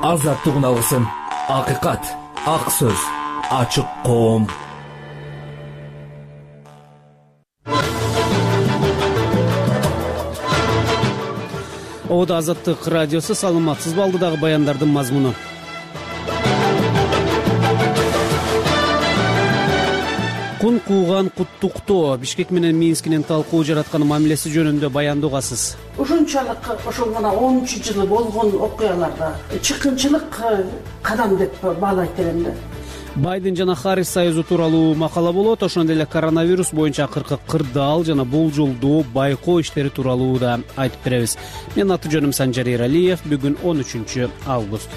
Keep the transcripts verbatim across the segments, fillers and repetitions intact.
Азаттык алсын. Акыйкат, ак сөз, ачык коом. Ода Азаттык радиосу, саламатсыз балдыдагы баяндардын мазмуну. Кун кууган куттуктоо Бишкек менен Минскинин талкуу жараткан мамилеси жөнүндө баяндоогасыз. Ушунчалык ошол гана онунчу жылы болгон окуяларда чыккынчылык кадам деп баалайт элем да. Байден жана Харрис союзу тууралуу макала болот. Ошондой эле коронавирус боюнча акыркы кырдаал жана болжолдуу байкоо иштери тууралуу да айтып беребиз. Менин аты жөнүм Санжар Эралиев. Бүгүн он үчүнчү август.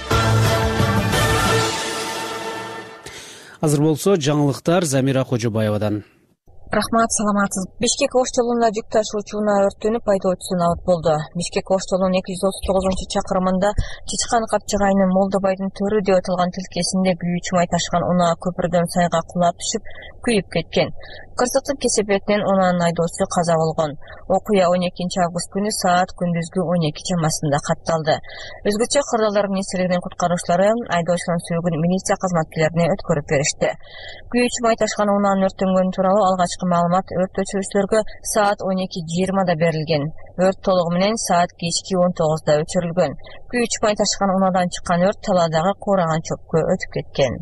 Азыр болсо жаңылыктар Замира Кожобаевадан. Рахмат, саламатсыз. Бишкек ош жолунда жүк ташуучу унаа өрттөнүп, айдоочусу набыт болду. Бишкек ош жолунун эки жүз отуз тогузунчу чакырымында Чычкан капчыгайынын Молдобайдын төрү деп аталган тилкесинде күйүүчү май ташыган унаа көпүрдөн сайга кулап түшүп, күйүп кеткен. Кырсыктын кесепетинен унаанын айдоочусу каза болгон. Окуя он экинчи август күнү саат күндүзгү он эки чамасында катталды. Өзгөчө Кырдаалдар министрлигинин куткаруучулары айдоочунун сөөгүн милиция кызматкерлерине өткөрүп беришти. Күйүүчү май ташыган унаанын өрттөнгөнү тууралуу алгачкы маалымат өрт өчүрүүчүлөргө саат он эки жыйырмада берилген. Өрт толугу менен саат кечки он тогузда өчүрүлгөн. Күйүүчү май ташыган унаадан чыккан өрт талаадагы куураган чөпкө өтүп кеткен.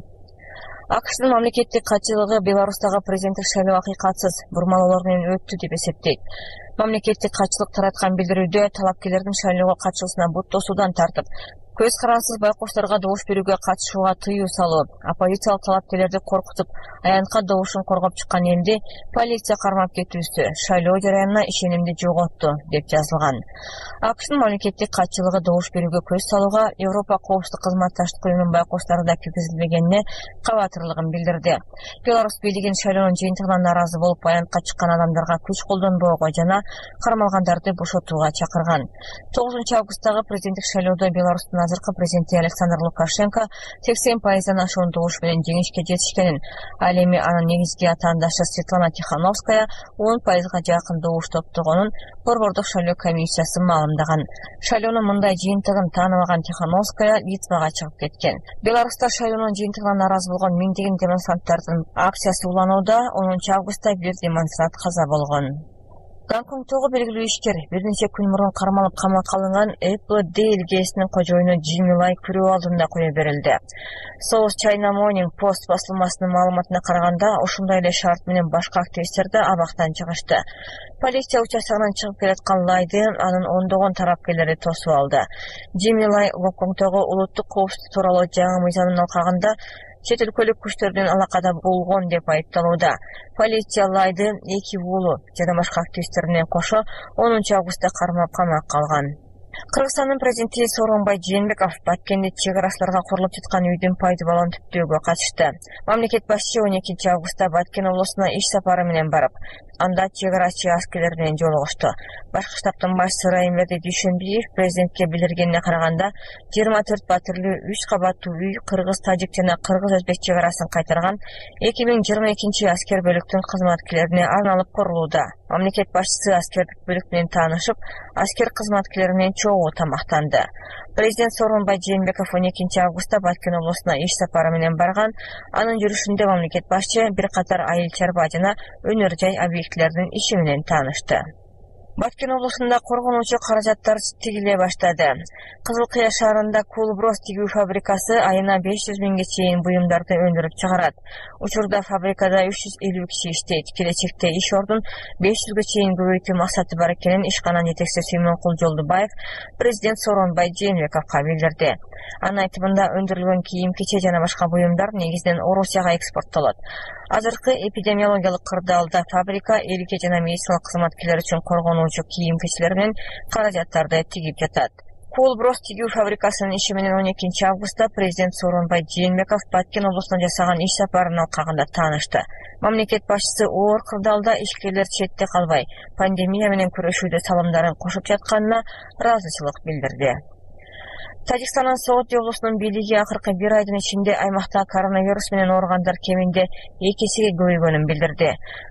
АКШдын мамлекеттик катчылыгы Беларустагы президенттик шайлоо акыйкатсыз, бурмалоолор менен өттү деп эсептейт. Мамлекеттик катчылык тараткан билдирүүдө талапкерлердин шайлоого катышуусуна бут тосуудан тартып, көз карансыз байкошторго добуш берүүгө катышууга тыюу салуу, оппозициялык талапкерлерди коркутуп, аянтка добушун коргоп чыккан элди полиция кармап кетүүсү шайлоо жараянына ишенимди жоготту деп жазылган. АКШдын мамлекеттик катчылыгы добуш берүүгө көз салууга Европа коопсуздук кызматташтык уюмунун байкоштору да киргизилбегенине кабатырлыгын билдирди. Беларусь бийлигин шайлоонун жыйынтыгынан нааразы болуп аянтка чыккан адамдарга күч колдонбоого жана кармалгандарды бошотууга чакырган. тогузунчу августтагы президенттик шайлоодо Беларустун азыркы президенти Александр Лукашенко сексен пайыздан ашуун добуш менен жеңишке жетишкенин, ал эми анын негизги атаандашы Светлана Тихановская он пайызга жакын добуш топтогонун борбордук шайлоо комиссиясы маалымдаган. Шайлоонун мындай жыйынтыгын тааныбаган Тихановская Литвага чыгып кеткен. Беларуста шайлоонун жыйынтыгынан нааразы болгон миңдеген демонстранттардын акциясы уланууда. онунчу августта бир демонстрант каза болгон. Гонконгдогу белгилүү ишкер бир нече күн мурун кармалып камакка алынган Apple Day элгесинин кожоюну Джимми Лай күрөө алдында кое берилди. South China Morning Post басылмасынын маалыматына караганда, ушундай эле шарт менен башка активисттер да абактан чыгышты. Полиция участогунан чыгып келаткан Лайды анын ондогон тарапкерлери тосуп алды. Джимми Лай Гонконгдогу улуттук коопсуздук тууралуу жаңы мыйзамдын алкагында чет өлкөлүк күчтөрдүн алакада болгон деп айыпталууда. Полиция Лайды эки уулу жана башка активисттеринен кошо онунчу августта кармап камакка алган. Кыргызстандын президенти Сооронбай Жээнбеков Баткенде чек арасыларга курулуп жаткан үйдүн пайдалануу түптөөгө катышты. Мамлекет башчы он экинчи августта Баткен облусуна иш сапары менен барып, анда чек арачы аскерлер менен жолугушту. Башкы штабтын башчысы Райымберди Дүйшөнбиев президентке билдиргенине караганда, жыйырма төрт батирлүү үч кабаттуу үй кыргыз-тажик жана кыргыз-өзбек чек арасын кайтарган эки миң жыйырма экинчи аскер бөлүктүн кызматкерлерине арналып курулууда. Мамлекет башчысы аскердик бөлүк менен таанышып, аскер кызматкерлери менен чогуу тамактанды. Президент Сооронбай Жээнбеков он экинчи августта Баткен облусуна иш сапары менен барган. Анын жүрүшүндө мамлекет башчы бир катар айыл чарба жана өнөр жай объектилердин иши менен таанышты. Баткен облусунда коргонуучу каражаттар тигиле баштады. Кызыл Кыя шаарында Кулброс тигүү фабрикасы айына беш жүз миңге чейин буюмдарды өндүрүп чыгарат. Учурда фабрикада үч жүз элүү киши иштейт. Келечекте иш ордун беш жүзгө чейин көбөйтүү максаты бар экенин ишканан жетекчиси Сүймөнкул Жолдубаев президент Сооронбай Жээнбековго билдирди. Анын айтымында өндүрүлгөн кийим-кече жана башка буюмдар негизинен Орусияга экспорттолот. Азыркы эпидемиологиялык кырдаалда фабрика элге жана медициналык кызматкерлер үчүн коргонуучу кийим-кечелер менен каражаттарды тигип жатат. Кулброс тигүү фабрикасынын иши менен он экинчи августта президент Сооронбай Жээнбеков Баткен облусуна жасаган иш сапарынын алкагында таанышты. Мамлекет башчысы оор кырдаалда ишкерлер четте калбай, пандемия менен күрөшүүдө салымдарын кошуп жатканына ыраазычылык билдирди. Тажикстандын Сооти облусунун бийлиги акыркы бир айдын ичинде аймакта коронавирус менен ооругандар кеминде эки эсеге көбөйгөнүн билдирди.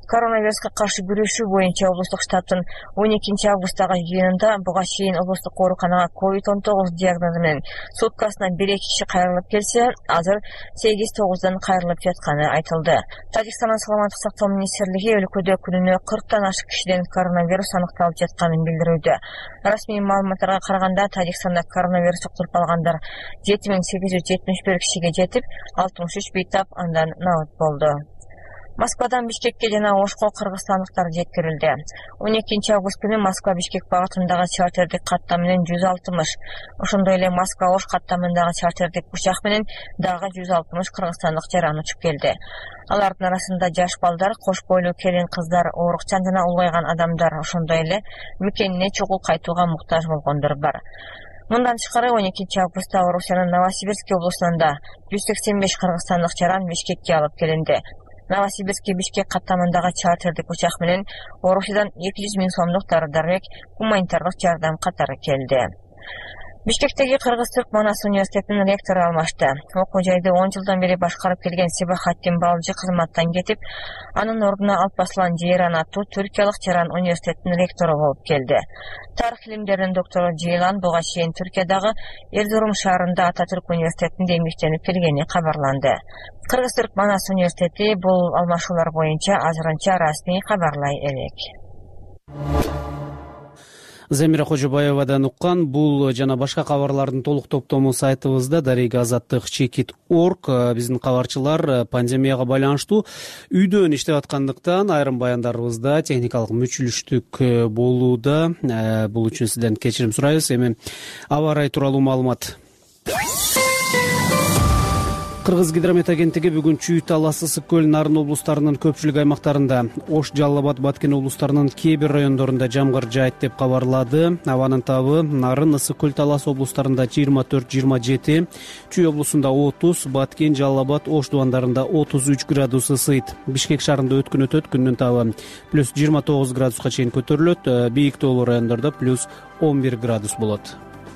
Коронавируска каршы күрөшүү боюнча облустук штабтын он экинчи августтагы жыйынында буга чейин облустук ооруканага ковид он тогуз диагнозу менен суткасына бир эки киши кайрылып келсе, азыр сегиз тогуздан кайрылып жатканы айтылды. Тажикстандын саламаттык сактоо министрлиги өлкөдө күнүнө кырктан ашык кишиден коронавирус аныкталып жатканын билдирүүдө. Расмий маалыматтарга караганда, Тажикстанда коронавирус жуктуруп алгандар жети миң сегиз жүз жетимиш бир кишиге жетип, алтымыш үч бейтап андан набыт болду. Москвадан Бишкекке жана Ошко кыргызстандыктар жеткирилди. он экинчи август күнү Москва-Бишкек багытындагы чартердик каттам менен жүз алтымыш, ошондой эле Москва-Ош каттамындагы чартердик учак менен дагы жүз алтымыш кыргызстандык жаран учуп келди. Алардын арасында жаш балдар, кош бойлуу келин кыздар, оорукчан жана улгайган адамдар, ошондой эле мекенине чогуу кайтууга муктаж болгондор бар. Мындан тышкары он экинчи августта Орусиянын Новосибирск облусунда жүз сексен беш кыргызстандык жаран Бишкекке алып келинди. Новосибирск Бишкек каттамындагы чартердик учак менен Орусиядан эки жүз миң сомдук дары-дармек гуманитардык жардам катары келди. Бишкектеги Кыргыз-Түрк Манас университетинин ректору алмашты. Окуу жайды он жылдан бери башкарып келген Себахаттин Балжы кызматтан кетип, анын ордуна Алпаслан Жейран аттуу түркиялык жаран университетинин ректору болуп келди. Тарых илимдеринин доктору Жейлан буга чейин Түркиядагы Эрзурум шаарында Ататүрк университетинде эмгектенип келгени кабарланды. Кыргыз-Түрк Манас университети бул алмашуулар боюнча азырынча расмий кабарлай элек. Замира Кожобаевадан уккан бул жана башка кабарлардын толук топтому сайтыбызда Дарига Азаттык Чекит орг. Биздин кабарчылар пандемияга байланыштуу үйдөн иштеп аткандыктан айрым баяндарыбызда техникалык мүчүлүштүк болууда. Бул үчүн сизден кечирим сурайбыз. Эми аба ырайы тууралуу маалымат. Кыргыз гидромет агенттиги бүгүн Чүй, Талас, Ысык көл, Нарын облустарынын көпчүлүк аймактарында, Ош, Жалал Абад, Баткен облустарынын кээ бир райондорунда жамгыр жаайт деп кабарлады. Абанын табы Нарын, Ысык көл, Талас облустарында жыйырма төрт жыйырма жети, Чүй облусунда отуз, Баткен, Жалал Абад, Ош дубандарында отуз үч градус ысыйт. Бишкек шаарында өткөн өтөт, күндүн табы плюс жыйырма тогуз градуска чейин көтөрүлөт, бийик тоолуу райондордо плюс он бир градус болот.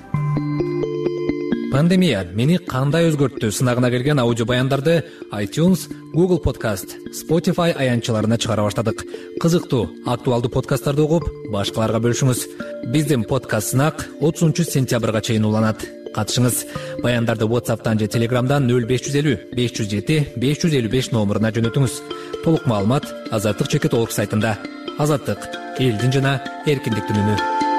Пандемия мени кандай өзгөрттү сынагына келген аудио баяндарды iTunes, Google Podcast, Spotify аянтчаларына чыгара баштадык. Кызыктуу, актуалдуу подкасттарды угуп, башкаларга бөлүшүңүз. Биздин подкаст сынак отузунчу сентябрга чейин уланат. Катышыңыз. Баяндарды WhatsApp'тан же Telegram'дан нөл беш жүз элүү беш жүз жети беш жүз элүү беш номуруна жөнөтүңүз. Толук маалымат Азаттык Чекит орг сайтында. Азаттык — элдин жана эркиндиктин үнү.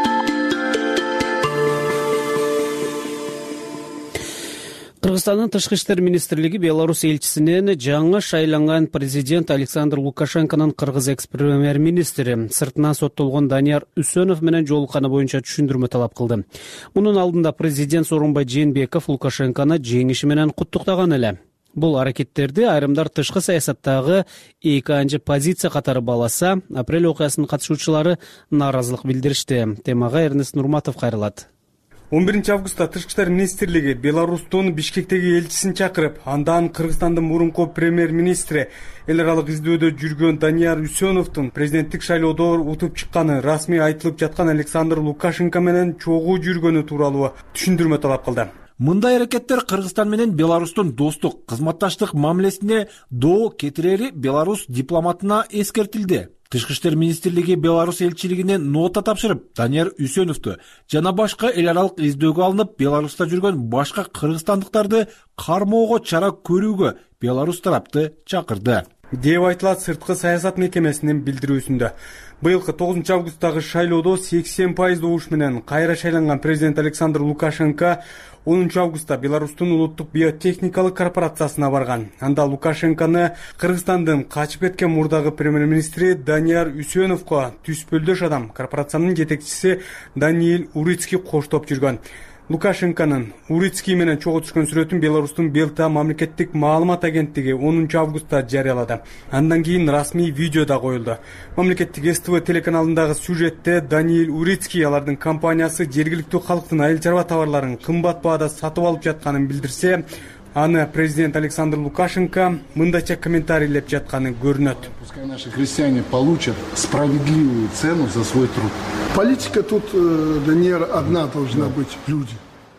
Кыргызстандын Тышкы иштер министрлиги Беларусь элчисинен жаңы шайланган президент Александр Лукашенконун кыргыз экс-премьер-министри сыртынан соттолгон Данияр Үсөнов менен жолукканы боюнча түшүндүрмө талап кылды. Мунун алдында президент Сооронбай Жээнбеков Лукашенкону жеңиши менен куттуктаган эле. Бул аракеттерди айрымдар тышкы саясаттагы эки анчы позиция катары баласа, апрель окуясынын катышуучулары нааразылык билдиришти. Темага Эрнест Нурматов кайрылат. он биринчи августта Тышкы иштер министрлиги Беларустун Бишкектеги элчисин чакырып, андан Кыргызстандын мурунку премьер-министри эл аралык издөөдө жүргөн Данияр Үсөновдун президенттик шайлоодо утуп чыкканы расмий айтылып жаткан Александр Лукашенко менен чогуу жүргөнү тууралуу түшүндүрмө талап кылды. Мындай аракеттер Кыргызстан менен Беларустун достук, кызматташтык мамилесине доо кетирери Беларусь дипломатына эскертилди. Тышкы иштер министрлиги Беларусь элчилигине нота тапшырып, Данияр Үсөновду жана башка эл аралык издөөгө алынып, Беларуста жүргөн башка кыргызстандыктарды кармоого чара көрүүгө Беларусь тарапты чакырды деп айтылат сырткы саясат мекемесинин билдирүүсүндө. Быйылкы тогузунчу августтагы шайлоодо сексен пайыз добуш менен кайра шайланган президент Александр Лукашенко онунчу августта Беларустун улуттук биотехникалык корпорациясына барган. Анда Лукашенкону Кыргызстандын качып кеткен мурдагы премьер-министри Данияр Үсөновго түспөлдөш адам корпорациянын жетекчиси Даниил Урицкий коштоп жүргөн. Лукашенконун Урицкий менен чогуу түшкөн сүрөтүн Беларустун Белта мамлекеттик маалымат агенттиги онунчу августта жарыялады. Андан кийин расмий видео да коюлду. Мамлекеттик эс тэ вэ телеканалындагы сюжетте Даниил Урицкий алардын компаниясы жергиликтүү калктын айыл чарба товарларын кымбат баада сатып алып жатканын билдирсе, аны президент Александр Лукашенко мындайча комментарийлеп жатканы көрүнөт. Пускай наши крестьяне получат справедливую цену за свой труд. Политика тут, Данияр, одна должна быть — люди.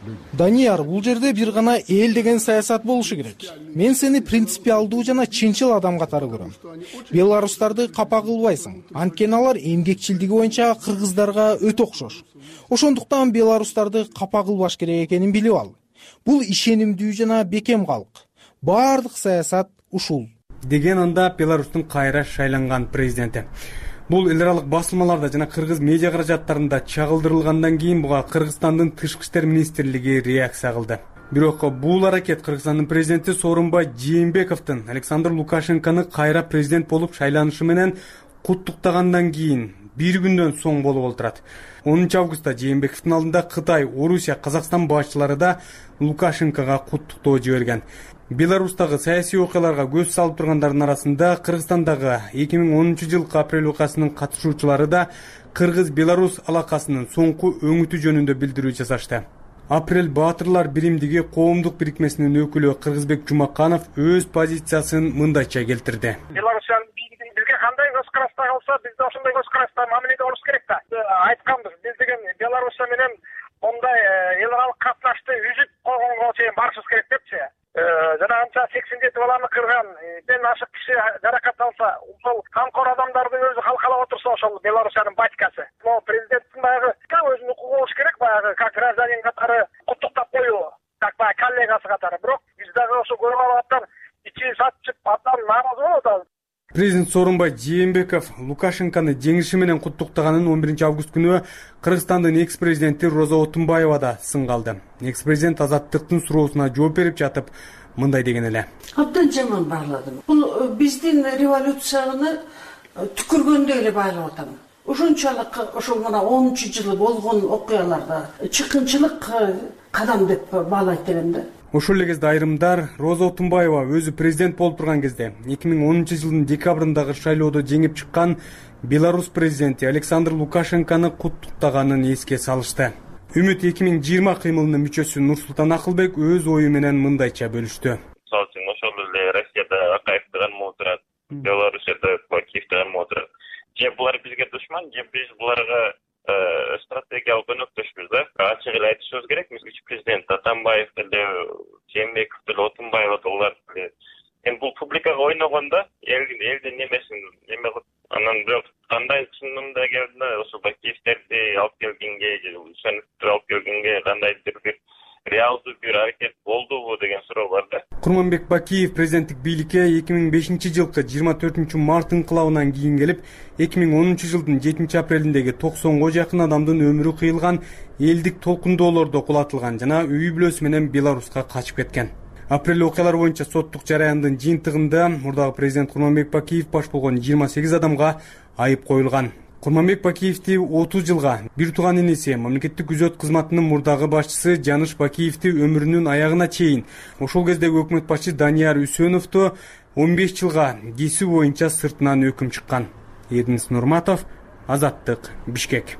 Данияр, бул жерде бир гана эл деген саясат болушу керек. Мен сени принципиалдуу жана чынчыл адам катары көрөм. Беларустарды капа кылбайсың. Анткени алар эмгекчилдиги боюнча кыргыздарга өтө окшош. Ошондуктан беларустарды капа кылбаш керек экенин билип ал. Бул ишенимдүү жана бекем калк. Бардык саясат ушул. Деген анда Беларустун кайра шайланган президенти. Бул эл аралык басылмаларда жана кыргыз медиа каражаттарында чагылдырылгандан кийин буга Кыргызстандын тышкы иштер министрлиги реакция кылды. Бирок бул аракет Кыргызстандын президенти Сооронбай Жээнбековдун Александр Лукашенкону кайра президент болуп шайланышы менен куттуктагандан кийин бир күндөн соң болуп отурат. онунчу августта Жээнбековдун алдында Кытай, Орусия, Казакстан башчылары да Лукашенкого куттуктоо жиберген. Беларустагы саясий окуяларга көз салып тургандардын арасында Кыргызстандагы эки миң онунчу жылкы апрель окуясынын катышуучулары да Кыргыз-Беларусь алакасынын соңку өңүтү жөнүндө билдирүү жасашты. Апрель Баатырлар биримдиги коомдук бирикмесинин өкүлү Кыргызбек Жумаканов өз позициясын мындайча келтирди. Беларусьтын бизге кандай көз карашта калса, биз да ошондой көз карашта мамиледе болуш керек да. Айтканбыз, биз деген Беларусь менен мондай эл аралык катнашты үзүп койгонго чейин барышыбыз керек депчи. Жана анча сексен жети баланы кырган, бен ашык киши жаракат алса, ошол камкор адамдарды өзү калкалап отурса, ошол Белоруссиянын батькасы. Но президенттин баягы өзүнүн укугу болуш керек, баягы как гражданин катары куттуктап коюу, как баягы коллегасы катары. Бирок биз дагы ошо көрүп алып аттан ичи сатчып аттан нааразы болуп атабыз. Президент Сооронбай Жээнбеков Лукашенкону жеңиши менен куттуктаганын он биринчи август күнү Кыргызстандын экс-президенти Роза Отунбаева да сынга алды. Экс-президент Азаттыктын суроосуна жооп берип жатып мындай деген эле. Абдан жаман бааладым. Бул биздин революцияны түкүргөндөй эле баалап атам. Ошончолук ошол мына онунчу жылы болгон окуяларда чыккынчылык кадам деп баалайт элем да. Ошол эле кезде айрымдар Роза Отунбаева өзү президент болуп турган кезде эки миң онунчу жылдын декабрындагы шайлоодо жеңип чыккан Беларусь президенти Александр Лукашенкону куттуктаганын эске салышты. Үмүт эки миң жыйырма кыймылынын мүчөсү Нурсултан Акылбек өз ою менен мындайча бөлүштү. Мисалы үчүн ошол эле Россияда Акаевди кармап отурат, Белоруссияда Бакиевди кармап отурат. Же булар бизге душман, же биз буларга стратегиялык өнөктөшпүз да. Ачык эле айтышыбыз керек. Үч президент Атамбаев деле, Жээнбеков деле, Отунбаева да улар деле. Эми бул публикага ойногондо элдин элдин немесин эме кылып, анан бирок кандай чынында келди, ошо Бакиевтерди алып келгенге, Үсөновду алып келгенге кандайдыр бир реалдуу бир аракет болдубу деген суроо бар да. Курманбек Бакиев президенттик бийликке эки миң бешинчи жылкы жыйырма төртүнчү март инкылабынан кийин келип, эки миң онунчу жылдын жетинчи апрелиндеги токсонго жакын адамдын өмүрү кыйылган элдик толкундоолордо кулатылган жана үй бүлөсү менен Беларуска качып кеткен. Апрель окуялары боюнча соттук жараяндын жыйынтыгында мурдагы президент Курманбек Бакиев баш болгон жыйырма сегиз адамга айып коюлган. Курманбек Бакиевди отуз жылга, бир тууган иниси мамлекеттик күзөт кызматынын мурдагы башчысы Жаныш Бакиевди өмүрүнүн аягына чейин, ошол кездеги өкмөт башчы Данияр Үсөновду он беш жылга кесүү боюнча сыртынан өкүм чыккан. Эдинис Нурматов, Азаттык, Бишкек.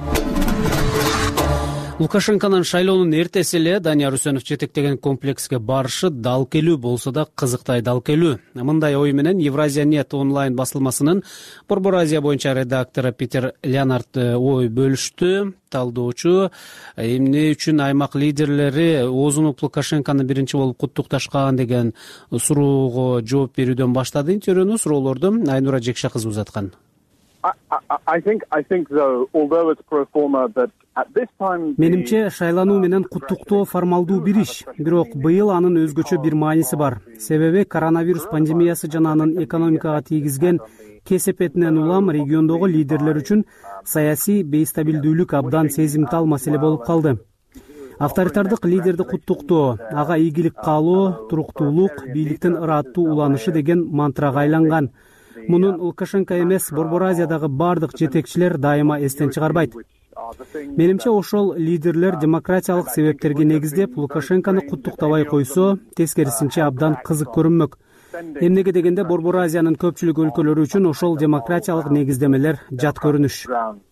Лукашенконун шайлоонун эртеси эле Данияр Үсөнов жетектеген комплекске барышы дал келүү болсо да кызыктай дал келүү. Мындай ой менен Евразия нет онлайн басылмасынын Борбор Азия боюнча редактору Питер Леонард ой бөлүштү. Талдоочу эмне үчүн аймак лидерлери оозунуп Лукашенкону биринчи болуп куттукташкан деген суроого жооп берүүдөн баштады. Интервьюну суроолорду Айнура Жекше кызы узаткан. Менимче шайлануу менен куттуктоо формалдуу бир иш, бирок быйыл анын өзгөчө бир мааниси бар. Себеби коронавирус пандемиясы жана анын экономикага тийгизген кесепетинен улам региондогу лидерлер үчүн саясий бейстабилдүүлүк абдан сезимтал маселе болуп калды. Авторитардык лидерди куттуктоо, ага ийгилик каалоо, туруктуулук, бийликтин ыраттуу уланышы деген мантрага айланган. Мунун Лукашенко эмес, Борбор Азиядагы бардык жетекчилер дайыма эстен чыгарбайт. Менимче ошол лидерлер демократиялык себептерге негиздеп Лукашенкону куттуктабай койсо, тескерисинче абдан кызык көрүнмөк. Эмнеге дегенде Борбор Азиянын көпчүлүк өлкөлөрү үчүн ошол демократиялык негиздемелер жат көрүнүш.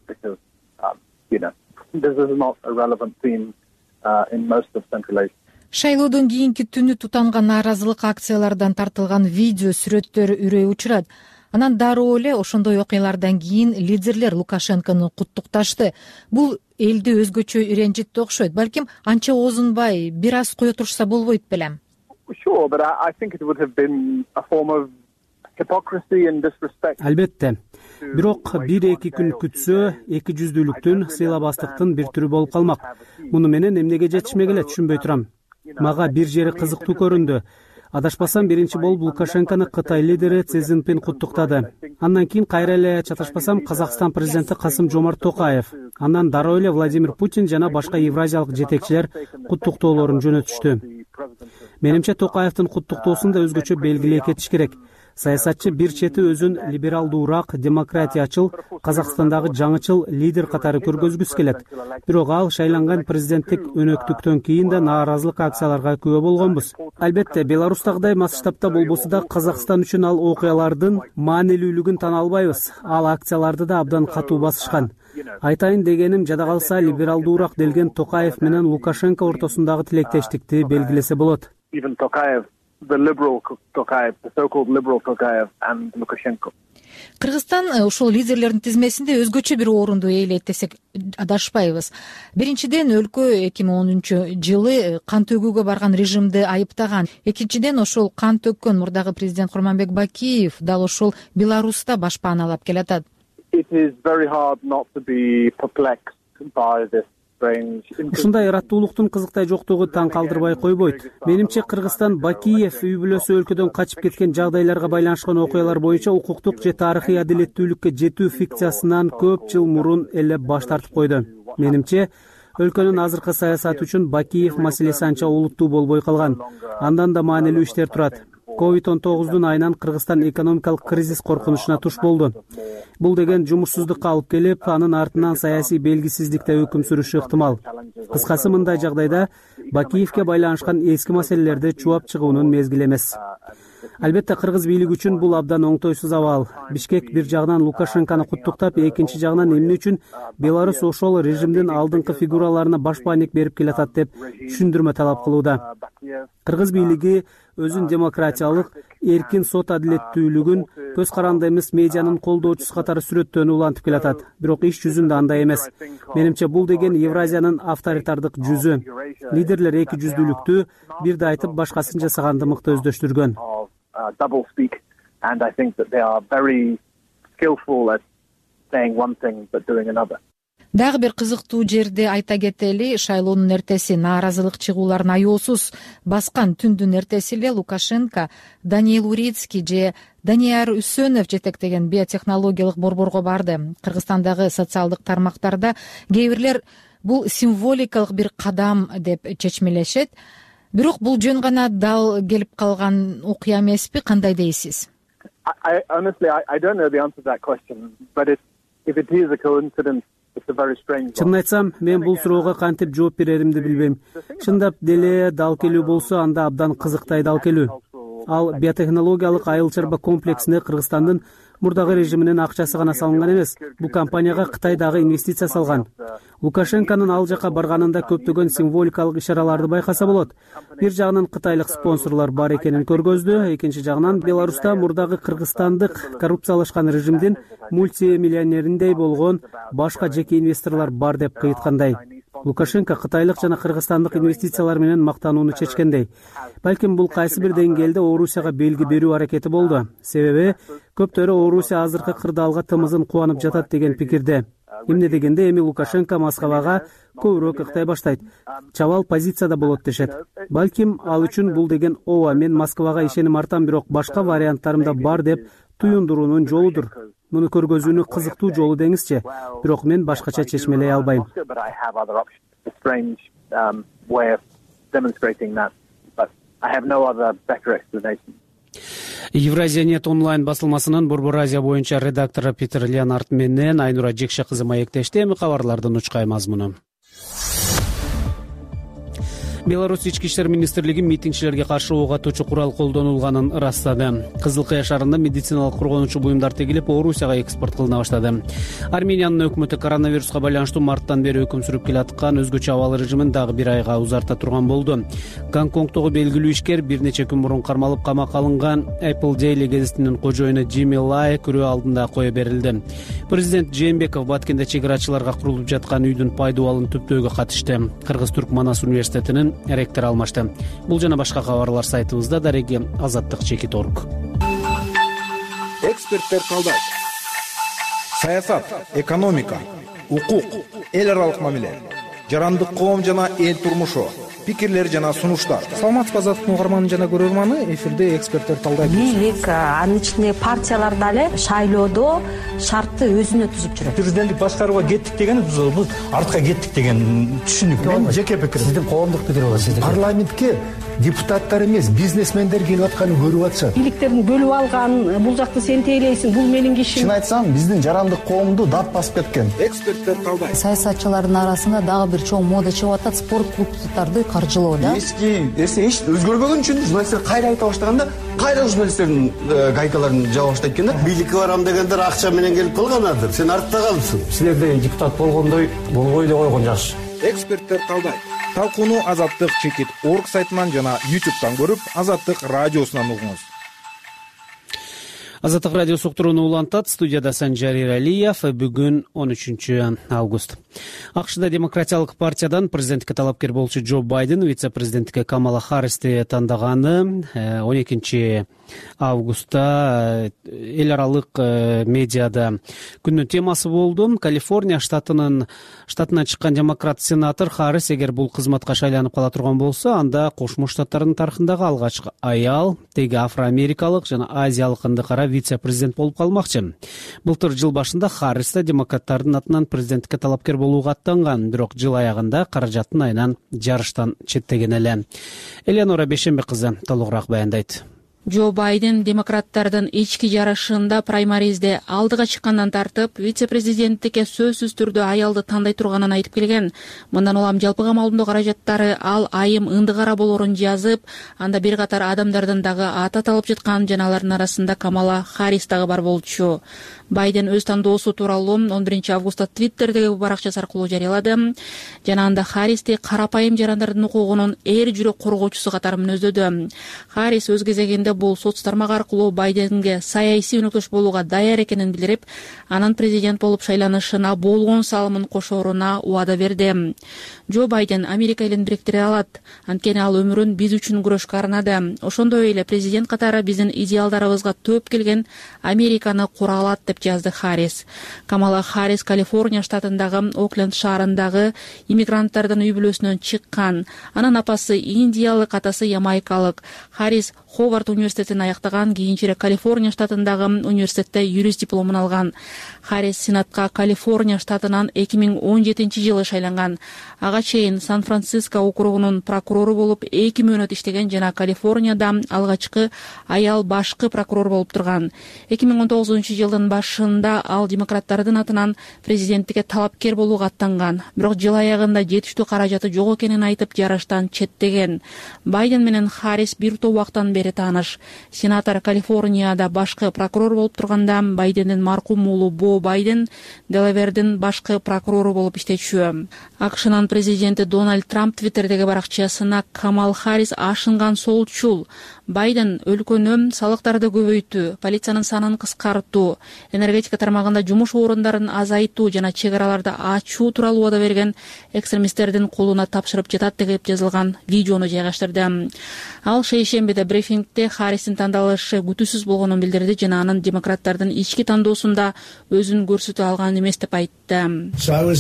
Шайлоодон кийинки түнү тутанган нааразылык акциялардан тартылган видео сүрөттөр үрөй учурат. Анан дароо эле ошондой окуялардан кийин лидерлер Лукашенкону куттукташты. Бул элди өзгөчө иренжитти окшойт. Балким анча оозунбай бир аз кое турушса болбойт белем. Sure, but I, I think it would have been a form of hypocrisy and disrespect. Албетте. Бирок бир эки күн күтсө, эки жүздүүлүктүн, сыйлабастыктын бир түрү болуп калмак. Муну менен эмнеге жетишмек эле түшүнбөй турам. Мага бир жери кызыктуу көрүндү. Адашпасам биринчи болуп Лукашенкону Кытай лидери Си Цзиньпин куттуктады. Андан кийин кайра эле чаташпасам Казакстан президенти Касым-Жомарт Токаев, андан дароо эле Владимир Путин жана башка евразиялык жетекчилер куттуктоолорун жөнөтүштү. Менимче Токаевдин куттуктоосун да өзгөчө белгилей кетиш керек. Саясатчы бир чети өзүн либералдуураак, демократиячыл, Казакстандагы жаңычыл лидер катары көргөзгүсү келет. Бирок ал шайланган президенттик өнөктүктөн кийин да нааразылык акцияларга күбө болгонбуз. Албетте, Беларустагыдай масштабта болбосо да Казакстан үчүн ал окуялардын маанилүүлүгүн тана албайбыз. Ал акцияларды да абдан катуу басышкан. Айтайын дегеним, жада калса либералдуураак делген Токаев менен Лукашенко ортосундагы тилектештикти белгилесе болот. Even Tokayev, the liberal Tokayev, the so-called liberal Tokayev and Lukashenko. Кыргызстан ушул лидерлердин тизмесинде өзгөчө бир орунду ээлейт десек адашпайбыз. Биринчиден, өлкө эки миң онунчу жылы кан төгүүгө барган режимди айыптаган. Экинчиден, ошол кан төккөн мурдагы президент Курманбек Бакиев дал ошол Беларуста башпаналап келатат. It is very hard not to be perplexed by this. Ушундай ыраттуулуктун кызыктай жоктугу таң калтырбай койбойт. Менимче Кыргызстан Бакиев үй бүлөсү өлкөдөн качып кеткен жагдайларга байланышкан окуялар боюнча укуктук же тарыхый адилеттүүлүккө жетүү фикциясынан көп жыл мурун эле баш тартып койду. Менимче өлкөнүн азыркы саясаты үчүн Бакиев маселеси анча олуттуу болбой калган. Андан да маанилүү иштер турат. ковид он тогуздун айынан Кыргызстан экономикалык кризис коркунучуна туш болду. Бул деген жумушсуздукка алып келип, анын артынан саясий белгисиздикте өкүм сүрүшү ыктымал. Кыскасы, мындай жагдайда Бакиевке байланышкан эски маселелерди чубап чыгуунун мезгили эмес. Албетте, кыргыз бийлиги үчүн бул абдан оңтойсуз абал. Бишкек бир жагынан Лукашенкону куттуктап, экинчи жагынан эмне үчүн Беларусь ошол режимдин алдыңкы фигураларына баш бааник берип келатат деп түшүндүрмө талап кылууда. Кыргыз бийлиги өзүн демократиялык, эркин сот адилеттүүлүгүн, көз каранды эмес медианын колдоочусу катары сүрөттөөнү улантып келатат. Бирок иш жүзүндө андай эмес. Менимче бул деген Евразиянын авторитардык жүзү. Лидерлер эки жүздүүлүктү бирди айтып, башкасын жасаганды мыкты өздөштүргөн. Double speak, and I think that they are very skillful at saying one thing but doing another. Дагы бир кызыктуу жерди айта кетели, шайлоонун эртеси нааразылык чыгууларын аеосуз баскан түндүн эртеси эле Лукашенко Даниил Урицкий же Данияр Үсөнов жетектеген биотехнологиялык борборго барды. Кыргызстандагы социалдык тармактарда кээ бирлер бул символикалык бир кадам деп чечмелешет. Бирок бул жөн гана дал келип калган окуя эмеспи? Кандай дейсиз? I honestly I, I don't know the answer to that question, but it, if it is a coincidence, it's a very strange. Чынын айтсам, мен бул суроого кантип жооп береримди билбейм. Чындап деле дал келүү болсо, анда абдан кызыктай дал келүү. Ал биотехнологиялык айыл чарба комплексине Кыргызстандын мурдагы режиминин акчасы гана салынган эмес. Бул компанияга Кытай дагы инвестиция салган. Лукашенконун ал жака барганында көптөгөн символикалык ишараларды байкаса болот. Бир жагынан кытайлык спонсорлор бар экенин көргөздү, экинчи жагынан Беларуста мурдагы кыргызстандык коррупциялашкан режимдин мультимиллионериндей болгон башка жеке инвесторлор бар деп кыйыткандай. Лукашенко кытайлык жана кыргызстандык инвестициялар менен мактанууну чечкендей. Балким бул кайсы бир деңгээлде Орусияга белги берүү аракети болду. Себеби көптөрү Орусия азыркы кырдаалга тымызын кубанып жатат деген пикирде. Эмне дегенде эми Лукашенко Москвага көбүрөөк ыктай баштайт. Чабал позицияда болот дешет. Балким ал үчүн бул деген ооба, мен Москвага ишеним артам, бирок башка варианттарым да бар деп туюндуруунун жолудур. Муну көргөзүүнүн кызыктуу жолу деңизчи. Бирок мен башкача чечмелей албайм. Евразия нет онлайн басылмасынын Борбор Азия боюнча редактору Питер Леонард менен Айнура Жекше кызы маектешти. Эми кабарлардын учкай мазмуну. Беларусь ички иштер министрлиги митингчилерге каршы ок атуучу курал колдонулганын ырастады. Кызыл Кыя шаарында медициналык коргонуучу буюмдар тегилип, Орусияга экспорт кылына баштады. Армениянын өкмөтү коронавируска байланыштуу марттан бери өкүм сүрүп келаткан өзгөчө абал режимин дагы бир айга узарта турган болду. Гонконгдогу белгилүү ишкер бир нече күн мурун кармалып камакка алынган Apple Daily гезитинин кожоюну Джимми Лай күрөө алдында кое берилди. Президент Жээнбеков Баткенде чегарачыларга курулуп жаткан үйдүн пайдубалын түптөөгө катышты. Кыргыз-Түрк Манас университетинин ректору алмашты. Бул жана башка кабарлар сайтыбызда. Дареги Азаттык Чекит орг. Эксперттер талдайт. Саясат, экономика, укук, эл аралык мамиле, жарандык коом жана эл турмушу, пикирлер жана сунуштар. Саламатсызбы Азаттыктын угарманы жана көрөрманы, эфирде эксперттер талдайт. Бийлик, анын ичинде партиялар дагы шайлоодо шартты өзүнө түзүп жүрөт. Президенттик башкарууга кеттик дегени бул артка кеттик деген түшүнүк. Мен жеке пикирим. Сиздин коомдук пикир бар, сиздин. Парламентке депутаттар эмес, бизнесмендер келип атканын көрүп атышат. Бийликтердин бөлүп алган, бул жакты сен тейлейсиң, бул менин кишим. Чын айтсам, биздин жарандык коомду дат басып кеткен. Эксперттер талдайт. Саясатчылардын арасында дагы бир чоң мода чыгып атат, спорт клубдарды каржылоо да. Эски эсе эч өзгөрбөгөн үчүн журналисттер кайра айта баштаганда, кайра журналисттердин гайкаларын жаба баштайт экен да. Бийликке барам дегендер акча менен келип калганадыр. Сен артта калыпсың. Силерде депутат болгондой болбой эле койгон жакшы. Эксперттер талдайт. Талкууну Азаттык Чекит орг сайтынан жана ютубтан көрүп, Азаттык радиосунан угуңуз. Азаттык радиосу уктурууну улантат. Студияда Санжар Иралиев. Бүгүн он үчүнчү август. АКШда демократиялык партиядан президенттикке талапкер болчу Джо Байден вице-президенттикке Камала Харристи тандаганы он экинчи августта эл аралык медиада күндүн темасы болду. Калифорния штатынын штатынан чыккан демократ сенатор Харрис эгер бул кызматка шайланып кала турган болсо, анда Кошмо Штаттардын тарыхындагы алгачкы аял, теги афро-америкалык жана азиялык ындыкара вице-президент болуп калмакчы. Былтыр жыл башында Харрис да демократтардын атынан президенттикке талапкер болууга аттанган, бирок жыл аягында каражаттын айынан жарыштан четтеген эле. Элеонора Бешембек кызы толугураак баяндайт. Джо Байден демократтардын ички жарышында праймаризде алдыга чыккандан тартып, вице-президенттикке сөзсүз түрдө аялды тандай турганын айтып келген. Мындан улам жалпы камалдоо каражаттары ал айым ындыгара болорун жазып, анда бир катар адамдардын дагы аты аталып жаткан, жана алардын арасында Камала Харрис дагы бар болчу. Байден өз тандоосу тууралуу он биринчи августта Твиттердеги баракчасы аркылуу жарыялады. Жана анда Харристи карапайым жарандардын укугунун эр жүрөк коргоочусу катары мүнөздөдү. Харрис өз кезегинде бул соц тармагы аркылуу Байденге саясий өнөктөш болууга даяр экенин билдирип, анын президент болуп шайланышына болгон салымын кошооруна убада берди. Джо Байден Америка элин бириктире алат, анткени ал өмүрүн биз үчүн күрөшкө арнады. Ошондой эле президент катары биздин идеалдарыбызга төөп келген Американы кура алат деп жазды Харрис. Камала Харрис Калифорния штатындагы Окленд шаарындагы иммигранттардын үй бүлөсүнөн чыккан. Анын апасы индиялык, атасы ямайкалык. Харрис Ховард университетин аяктаган, кийинчерээк Калифорния штатындагы университетте юрист дипломун алган. Харрис Сенатка Калифорния штатынан эки миң он жетинчи жылы шайланган. Ага чейин Сан-Франциско округунун прокурору болуп эки мөөнөт иштеген жана Калифорнияда алгачкы аял башкы прокурор болуп турган. эки миң он тогузунчу жылдын башында ал демократтардын атынан президенттикке талапкер болууга аттанган. Бирок жыл аягында жетиштүү каражаты жок экенин айтып, жарыштан четтеген. Байден менен Харрис бир топ убактан бери тааныш. Сенатор Калифорнияда башкы прокурор болуп турганда, Байдендин маркум уулу Бо Байден Делавердин башкы прокурору болуп иштечү. АКШнын президенти Дональд Трамп Твиттердеги баракчасына Камала Харрис ашынган солчул. Байден өлкөнү салыктарды көбөйтүү, полициянын санын кыскартуу, энергетика тармагында жумуш орундарын азайтуу жана чек араларды ачуу тууралуу убада берген экстремисттердин колуна тапшырып жатат деп жазылган видеону жайгаштырды. Ал шейшембиде брифингде Харристин тандалышы күтүүсүз болгонун билдирди жана анын демократтардын ички тандоосунда өзүн көрсөтө алган эмес деп айтты.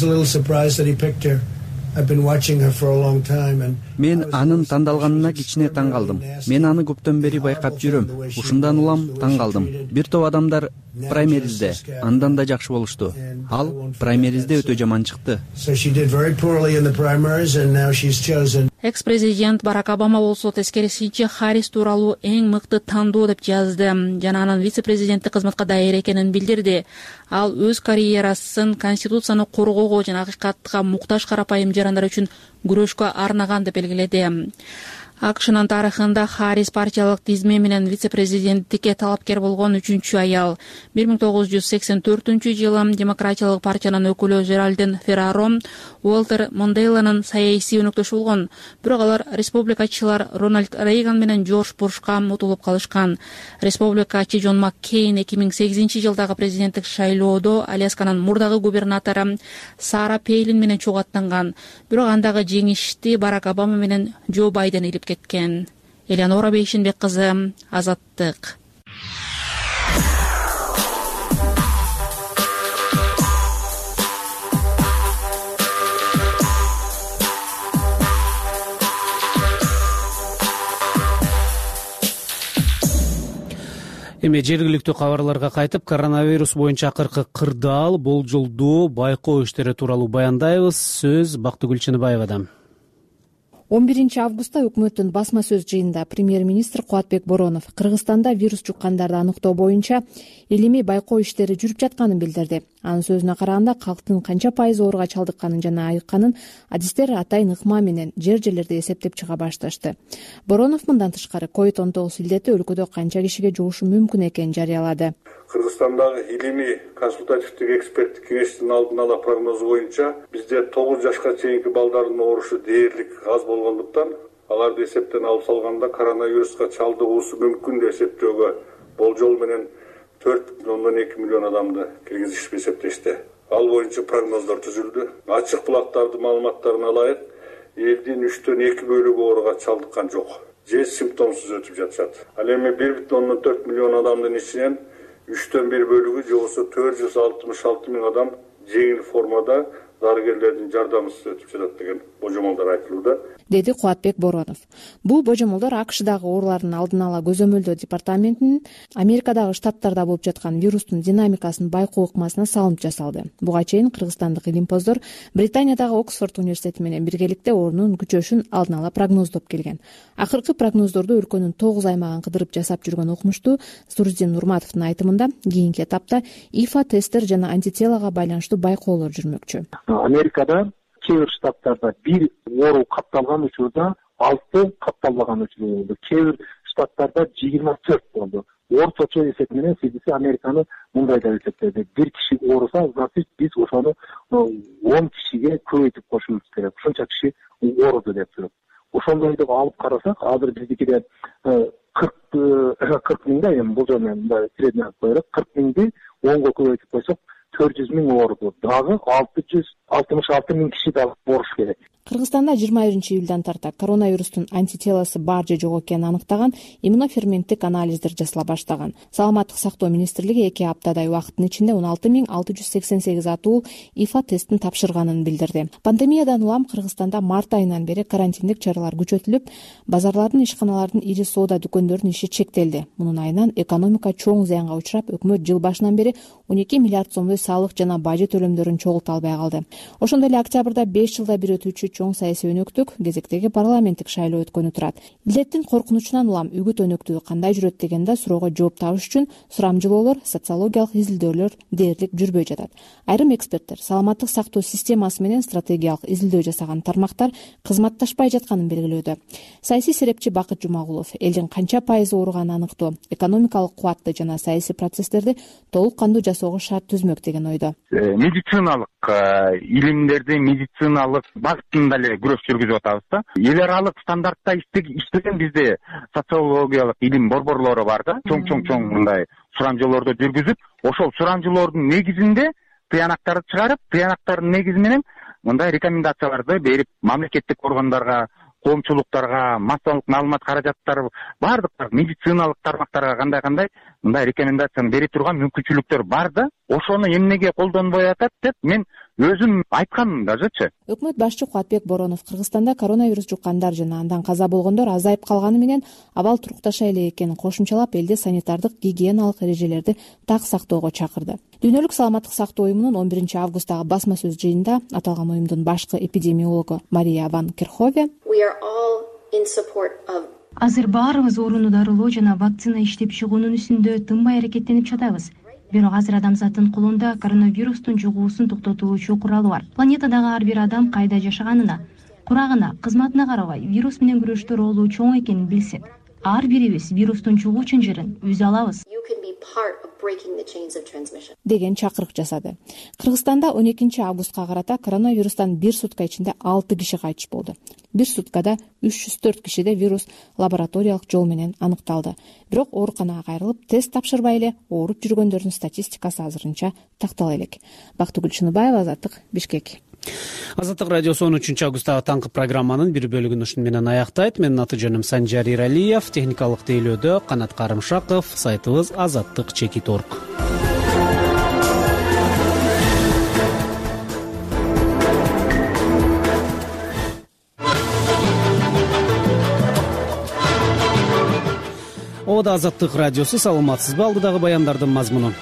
Мен анын тандалганына кичине таң калдым. Мен аны көптөн бери байкап жүрөм. Ушундан улам таң калдым. Бир топ адамдар праймеризде, андан да жакшы болушту. Ал праймеризде өтө жаман чыкты. экс президент Барак Обама болсо тескерисинче Харрис тууралуу эң мыкты тандоо деп жазды жана анын вице президенттик кызматка даяр экенин билдирди. Ал өз карьерасын конституцияны коргоого жана акыйкатка муктаж карапайым жарандар үчүн күрөшкө арнаган деп белгиледи. АКШнын тарыхында Харрис партиялык тизме менен вице-президенттикке талапкер болгон үчүнчү аял. бир миң тогуз жүз сексен төртүнчү жылы демократиялык партиянын өкүлү Жеральдин Ферраро Уолтер Монделанын саясий өнөктөшү болгон. Бирок алар республикачылар Рональд Рейган менен Жорж Бушка утулуп калышкан. Республикачы Джон Маккейн эки миң сегизинчи жылдагы президенттик шайлоодо Алясканын мурдагы губернатору Сара Пейлин менен чогуу бирок андагы жеңишти Барак Обама менен Джо Байден илип кеткен. Элеонора Бейшинбек кызы, Азаттык. Эми жергиликтүү кабарларга кайтып, коронавирус боюнча акыркы кырдаал, болжолдоо, байкоо иштери тууралуу баяндайбыз. Сөз Бактыгүл Чыныбаевадан. он биринчи августта өкмөттүн басма сөз жыйынында премьер-министр Кубатбек Боронов Кыргызстанда вирус жуккандарды аныктоо боюнча илимий байкоо иштери жүрүп жатканын билдирди. Анын сөзүнө караганда, калктын канча пайыз ооруга чалдыкканын жана айыкканын адистер атайын ыкма менен жер жерлерди эсептеп чыга башташты. Боронов мындан тышкары ковид он тогуз илдети өлкөдө канча кишиге жугушу мүмкүн экенин жарыялады. Кыргызстандагы илимий консультативдик эксперттик кеңештин алдын ала прогнозу боюнча бизде тогуз жашка чейинки балдардын оорушу дээрлик аз болгондуктан аларды эсептен алып салганда коронавируска чалдыгуусу мүмкүн деп эсептөөгө болжол менен төрт бүтүн эки миллион адамды киргизишип эсептешти. Ал боюнча прогноздор түзүлдү. Ачык булактардын маалыматтарына ылайык элдин үчтөн эки бөлүгү ооруга чалдыккан жок же симптомсуз өтүп жатышат. Ал эми бир бүтүн төрт миллион адамдын ичинен үчтөн бир бөлүгү же болбосо төрт жүз алтымыш алты миң адам жеңил формада дарыгерлердин жардамысыз өтүп жатат деген божомолдор айтылууда, деди Кубатбек Боронов. Бул божомолдор АКШдагы оорулардын алдын ала көзөмөлдөө департаментинин Америкадагы штаттарда болуп жаткан вирустун динамикасын байкоо ыкмасына салынып жасалды. Буга чейин кыргызстандык илимпоздор Британиядагы Оксфорд университети менен биргеликте оорунун күчөшүн алдын ала прогноздоп келген. Акыркы прогноздорду өлкөнүн тогуз аймагын кыдырып жасап жүргөн окумуштуу Сурдин Нурматовдун айтымында кийинки этапта ИФА тесттер жана антителага байланыштуу байкоолор жүрмөкчү. Америкада кээ бир штаттарда бир оору катталган учурда алты катталбаган учур болду. Кээ бир штаттарда жыйырма төрт болду. Орточо эсеп менен си ди си Американы мындай деп эсептеди. Бир киши ооруса, значит биз ошону он кишиге көбөйтүп кошубуз керек. Ушунча киши ооруду деп туруп. Ошондой деп алып карасак, азыр биздикиде кырк миңде эми бул жөнүндө мындай средний алып коелук, кырк миңди онго көбөйтүп койсок төрт жүз миң ооруду. Дагы алты жүз алтымыш алты миң киши да ооруш керек. Кыргызстанда жыйырма биринчи июлдан тарта коронавирустун антителосы бар же жок экенин аныктаган иммуноферменттик анализдер жасала баштаган. Саламаттык сактоо министрлиги эки аптадай убакыттын ичинде он алты миң алты жүз сексен сегиз атуу ИФА тестин тапшырганын билдирди. Пандемиядан улам Кыргызстанда март айынан бери карантиндик чаралар күчөтүлүп, базарлардын, ишканалардын, ири соода дүкөндөрүнүн иши чектелди. Мунун айынан экономика чоң зыянга учурап, өкмөт жыл башынан бери он эки миллиард сомдой салык жана бажы төлөмдөрүн чогулта албай калды. Ошондой эле октябрда беш жылда бир өтүүчү чоң саясий өнөктүк кезектеги парламенттик шайлоо өткөнү турат. Илдеттин коркунучунан улам үгүт өнөктүгү кандай жүрөт дегенде суроого жооп табыш үчүн сурамжылоолор, социологиялык изилдөөлөр дээрлик жүрбөй жатат. Айрым эксперттер саламаттык сактоо системасы менен стратегиялык изилдөө жасаган тармактар кызматташпай жатканын белгилөөдө. Саясий серепчи Бакыт Жумагулов элдин канча пайыз ооруганын аныктоо, экономикалык кубатты жана саясий процесстерди толук кандуу жасоого шарт түзмөк деген ойдо. Медициналык илимдерди, медициналык багытында эле күрөш жүргүзүп атабыз да. Эл аралык стандартта иштеген бизде социологиялык илим борборлору бар да. Чоң-чоң-чоң мындай сурамжылоорду жүргүзүп, ошол сурамжылоордун негизинде тыянактарды чыгарып, тыянактардын негизи менен мындай рекомендацияларды берип, мамлекеттик органдарга, коомчулуктарга, массалык маалымат каражаттары бардык медициналык тармактарга кандай-кандай мындай рекомендацияны бере турган мүмкүнчүлүктөр бар да. Ошону эмнеге колдонбой атат деп мен өзүм айтканмын дажычы. Өкмөт башчы Кубатбек Боронов Кыргызстанда коронавирус жуккандар жана андан каза болгондор азайып калганы менен абал турукташа эле экенин кошумчалап, элде санитардык гигиеналык эрежелерди так сактоого чакырды. Дүйнөлүк саламаттык сактоо уюмунун он биринчи августтагы басма сөз жыйынында аталган уюмдун башкы эпидемиологу Мария ван Керхове азыр баарыбыз ооруну дарылоо жана вакцина иштеп чыгуунун үстүндө тынбай аракеттенип жатабыз. Бирок азыр адамзаттын колунда коронавирустун жугуусун токтотуучу куралы бар. Планетадагы ар бир адам кайда жашаганына, курагына, кызматына карабай вирус менен күрөштө ролу чоң экенин билсин. Ар бирибиз вирустун чыгуу чынжырын үзө алабыз деген чакырык жасады. Кыргызстанда он экинчи августка карата коронавирустан бир сутка ичинде алты киши кайтыш болду. Бир суткада үч жүз төрт кишиде вирус лабораториялык жол менен аныкталды. Бирок ооруканага кайрылып тест тапшырбай эле ооруп жүргөндөрдүн статистикасы азырынча тактала элек. Бактыгүл Чыныбаева, Азаттык, Бишкек. Азаттык радиосу он үчүнчү августтагы таңкы программанын бир бөлүгүн ушун менен аяктайт. Менин аты жөнүм Санжар Иралиев, техникалык тейлөөдө Канат Карымшаков, сайтыбыз азаттык чекит точка орг. Ода Азаттык радиосу, саламатсызбы? Алдыдагы баяндардын мазмуну.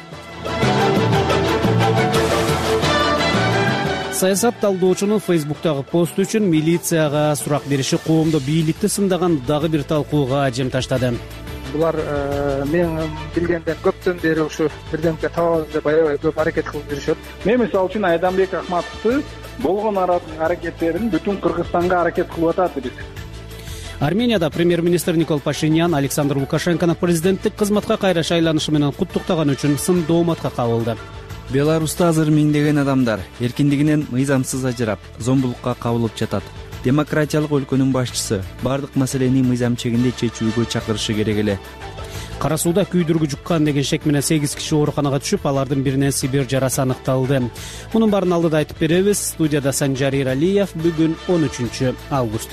Саясат талдоочунун Фейсбуктагы посту үчүн милицияга сурак бериши коомдо бийликти сындаган дагы бир талкууга жем таштады. Булар мен билгенден көптөн бери ушу бирдемке табабыз деп аябай көп аракет кылып жүрүшөт. Мен мисалы үчүн Айдамбек Акматовду болгон аракеттерин бүтүн Кыргызстанга аракет кылып атат. Арменияда премьер-министр Никол Пашинян Александр Лукашенкону президенттик кызматка кайра шайланышы менен куттуктаган үчүн сын дооматка кабылды. Беларуста азыр миңдеген адамдар эркиндигинен мыйзамсыз ажырап, зомбулукка кабылып жатат. Демократиялык өлкөнүн башчысы бардык маселени мыйзам чегинде чечүүгө чакырышы керек эле. Кара сууда күйдүргү жуккан деген шек менен сегиз киши ооруканага түшүп, алардын биринен Сибир жарасы аныкталды. Мунун баарын алдыда айтып беребиз. Студияда Санжар Иралиев. Бүгүн он үчүнчү август.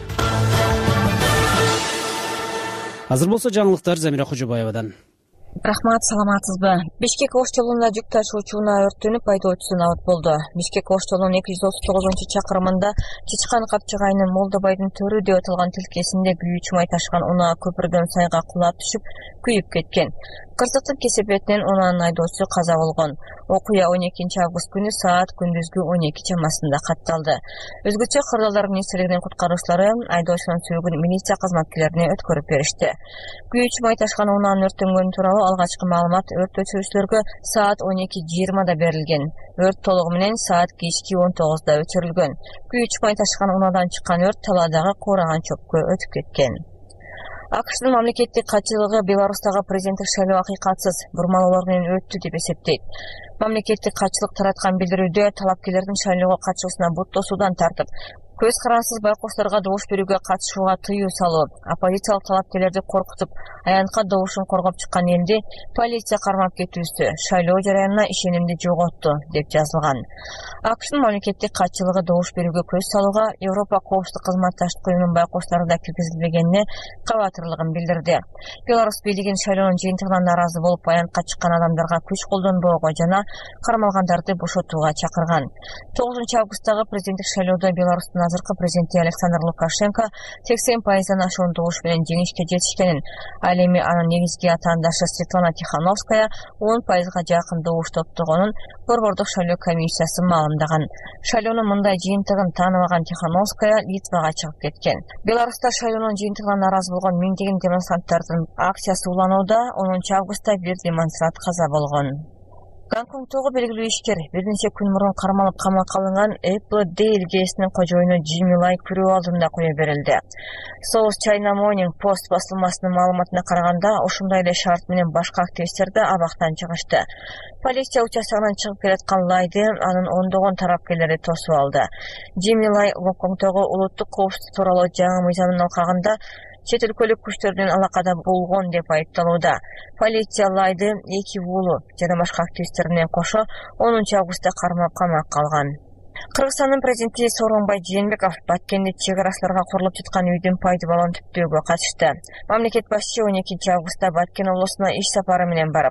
Азыр болсо жаңылыктар Замира Кожобаевадан. Рахмат, саламатсызбы? Бишкек ош жолунда жүк ташуучу унаа өрттөнүп, айдоочусу набат болду. Бишкек ош жолунун эки жүз отуз тогузунчу чакырымында Чычкан капчыгайынын Молдобайдын төрү деп аталган тилкесинде күйүүчү май ташыган унаа көпүрдөн сайга кулап түшүп, күйүп кеткен. Кырсыктын кесепетинен унаанын айдоочусу каза болгон. Окуя он экинчи август күнү саат күндүзгү он эки чамасында катталды. Өзгөчө Кырдаалдар министрлигинин куткаруучулары айдоочунун сөөгүн милиция кызматкерлерине өткөрүп беришти. Күйүүчү май ташкан унаанын өрттөнгөнү тууралуу алгачкы маалымат өрт өчүрүүчүлөргө саат он эки жыйырмада берилген. Өрт толугу менен саат кечки он тогузда өчүрүлгөн. Күйүүчү май ташкан унаадан чыккан өрт талаадагы куураган чөпкө өтүп кеткен. АКШтын мамлекеттик катчылыгы Беларустагы президенттик шайлоо акыйкатсыз, бурмалоолор менен өттү деп эсептейт. Мамлекеттик катчылык тараткан билдирүүдө талапкерлердин шайлоого катышуусуна бут тосуудан тартып, көз карансыз байкошторго добуш берүүгө катышууга тыюу салуу, оппозициялык талапкерлерди коркутуп, аянтка добушун коргоп чыккан элди полиция кармап кетүүсү шайлоо жараянына ишенимди жоготту деп жазылган. АКШтын мамлекеттик катчылыгы добуш берүүгө көз салууга Европа коопсуздук кызматташтык уюмунун байкоштору да киргизилбегенине кабатырлыгын билдирди. Беларусь бийлигин шайлоонун жыйынтыгынан нааразы болуп аянтка чыккан адамдарга күч колдонбоого жана кармалгандарды бошотууга чакырган. тогузунчу августтагы президенттик шайлоодо Беларустун азыркы президенти Александр Лукашенко сексен пайыздан ашуун добуш менен жеңишке жетишкенин, ал эми анын негизги атаандашы Светлана Тихановская он пайызга жакын добуш топтогонун Борбордук шайлоо комиссиясы маалымдаган. Шайлоонун мындай жыйынтыгын тааныбаган Тихановская Литвага чыгып кеткен. Беларуста шайлоонун жыйынтыгына нааразы болгон миңдеген демонстранттардын акциясы уланууда. онунчу августта бир демонстрант каза болгон. Гонконгдогу белгилүү ишкер бир нече күн мурун кармалып камакка алынган Apple Day илгесинин кожоюну Джимми Лай күрөө алдында кое берилди. South China Morning Post басылмасынын маалыматына караганда, ошондой эле шарт менен башка активисттер да абактан чыгышты. Полиция участогунан чыгып келаткан Лайды анын ондогон тарапкерлери тосуп алды. Джимми Лай Гонконгдогу улуттук коопсуздук тууралуу жаңы мыйзамдын алкагында чет өлкөлүк күчтөрдүн алакада болгон деп айыпталууда. Полиция Лайды эки уулу жана башка активисттер менен кошо онунчу августта кармап камакка алган. Кыргызстандын президенти Сооронбай Жээнбеков Баткенде чек арасыларга курулуп жаткан үйдүн пайдаланууну түптөөгө катышты. Мамлекет башчы он экинчи августта Баткен облусуна иш сапары менен барып,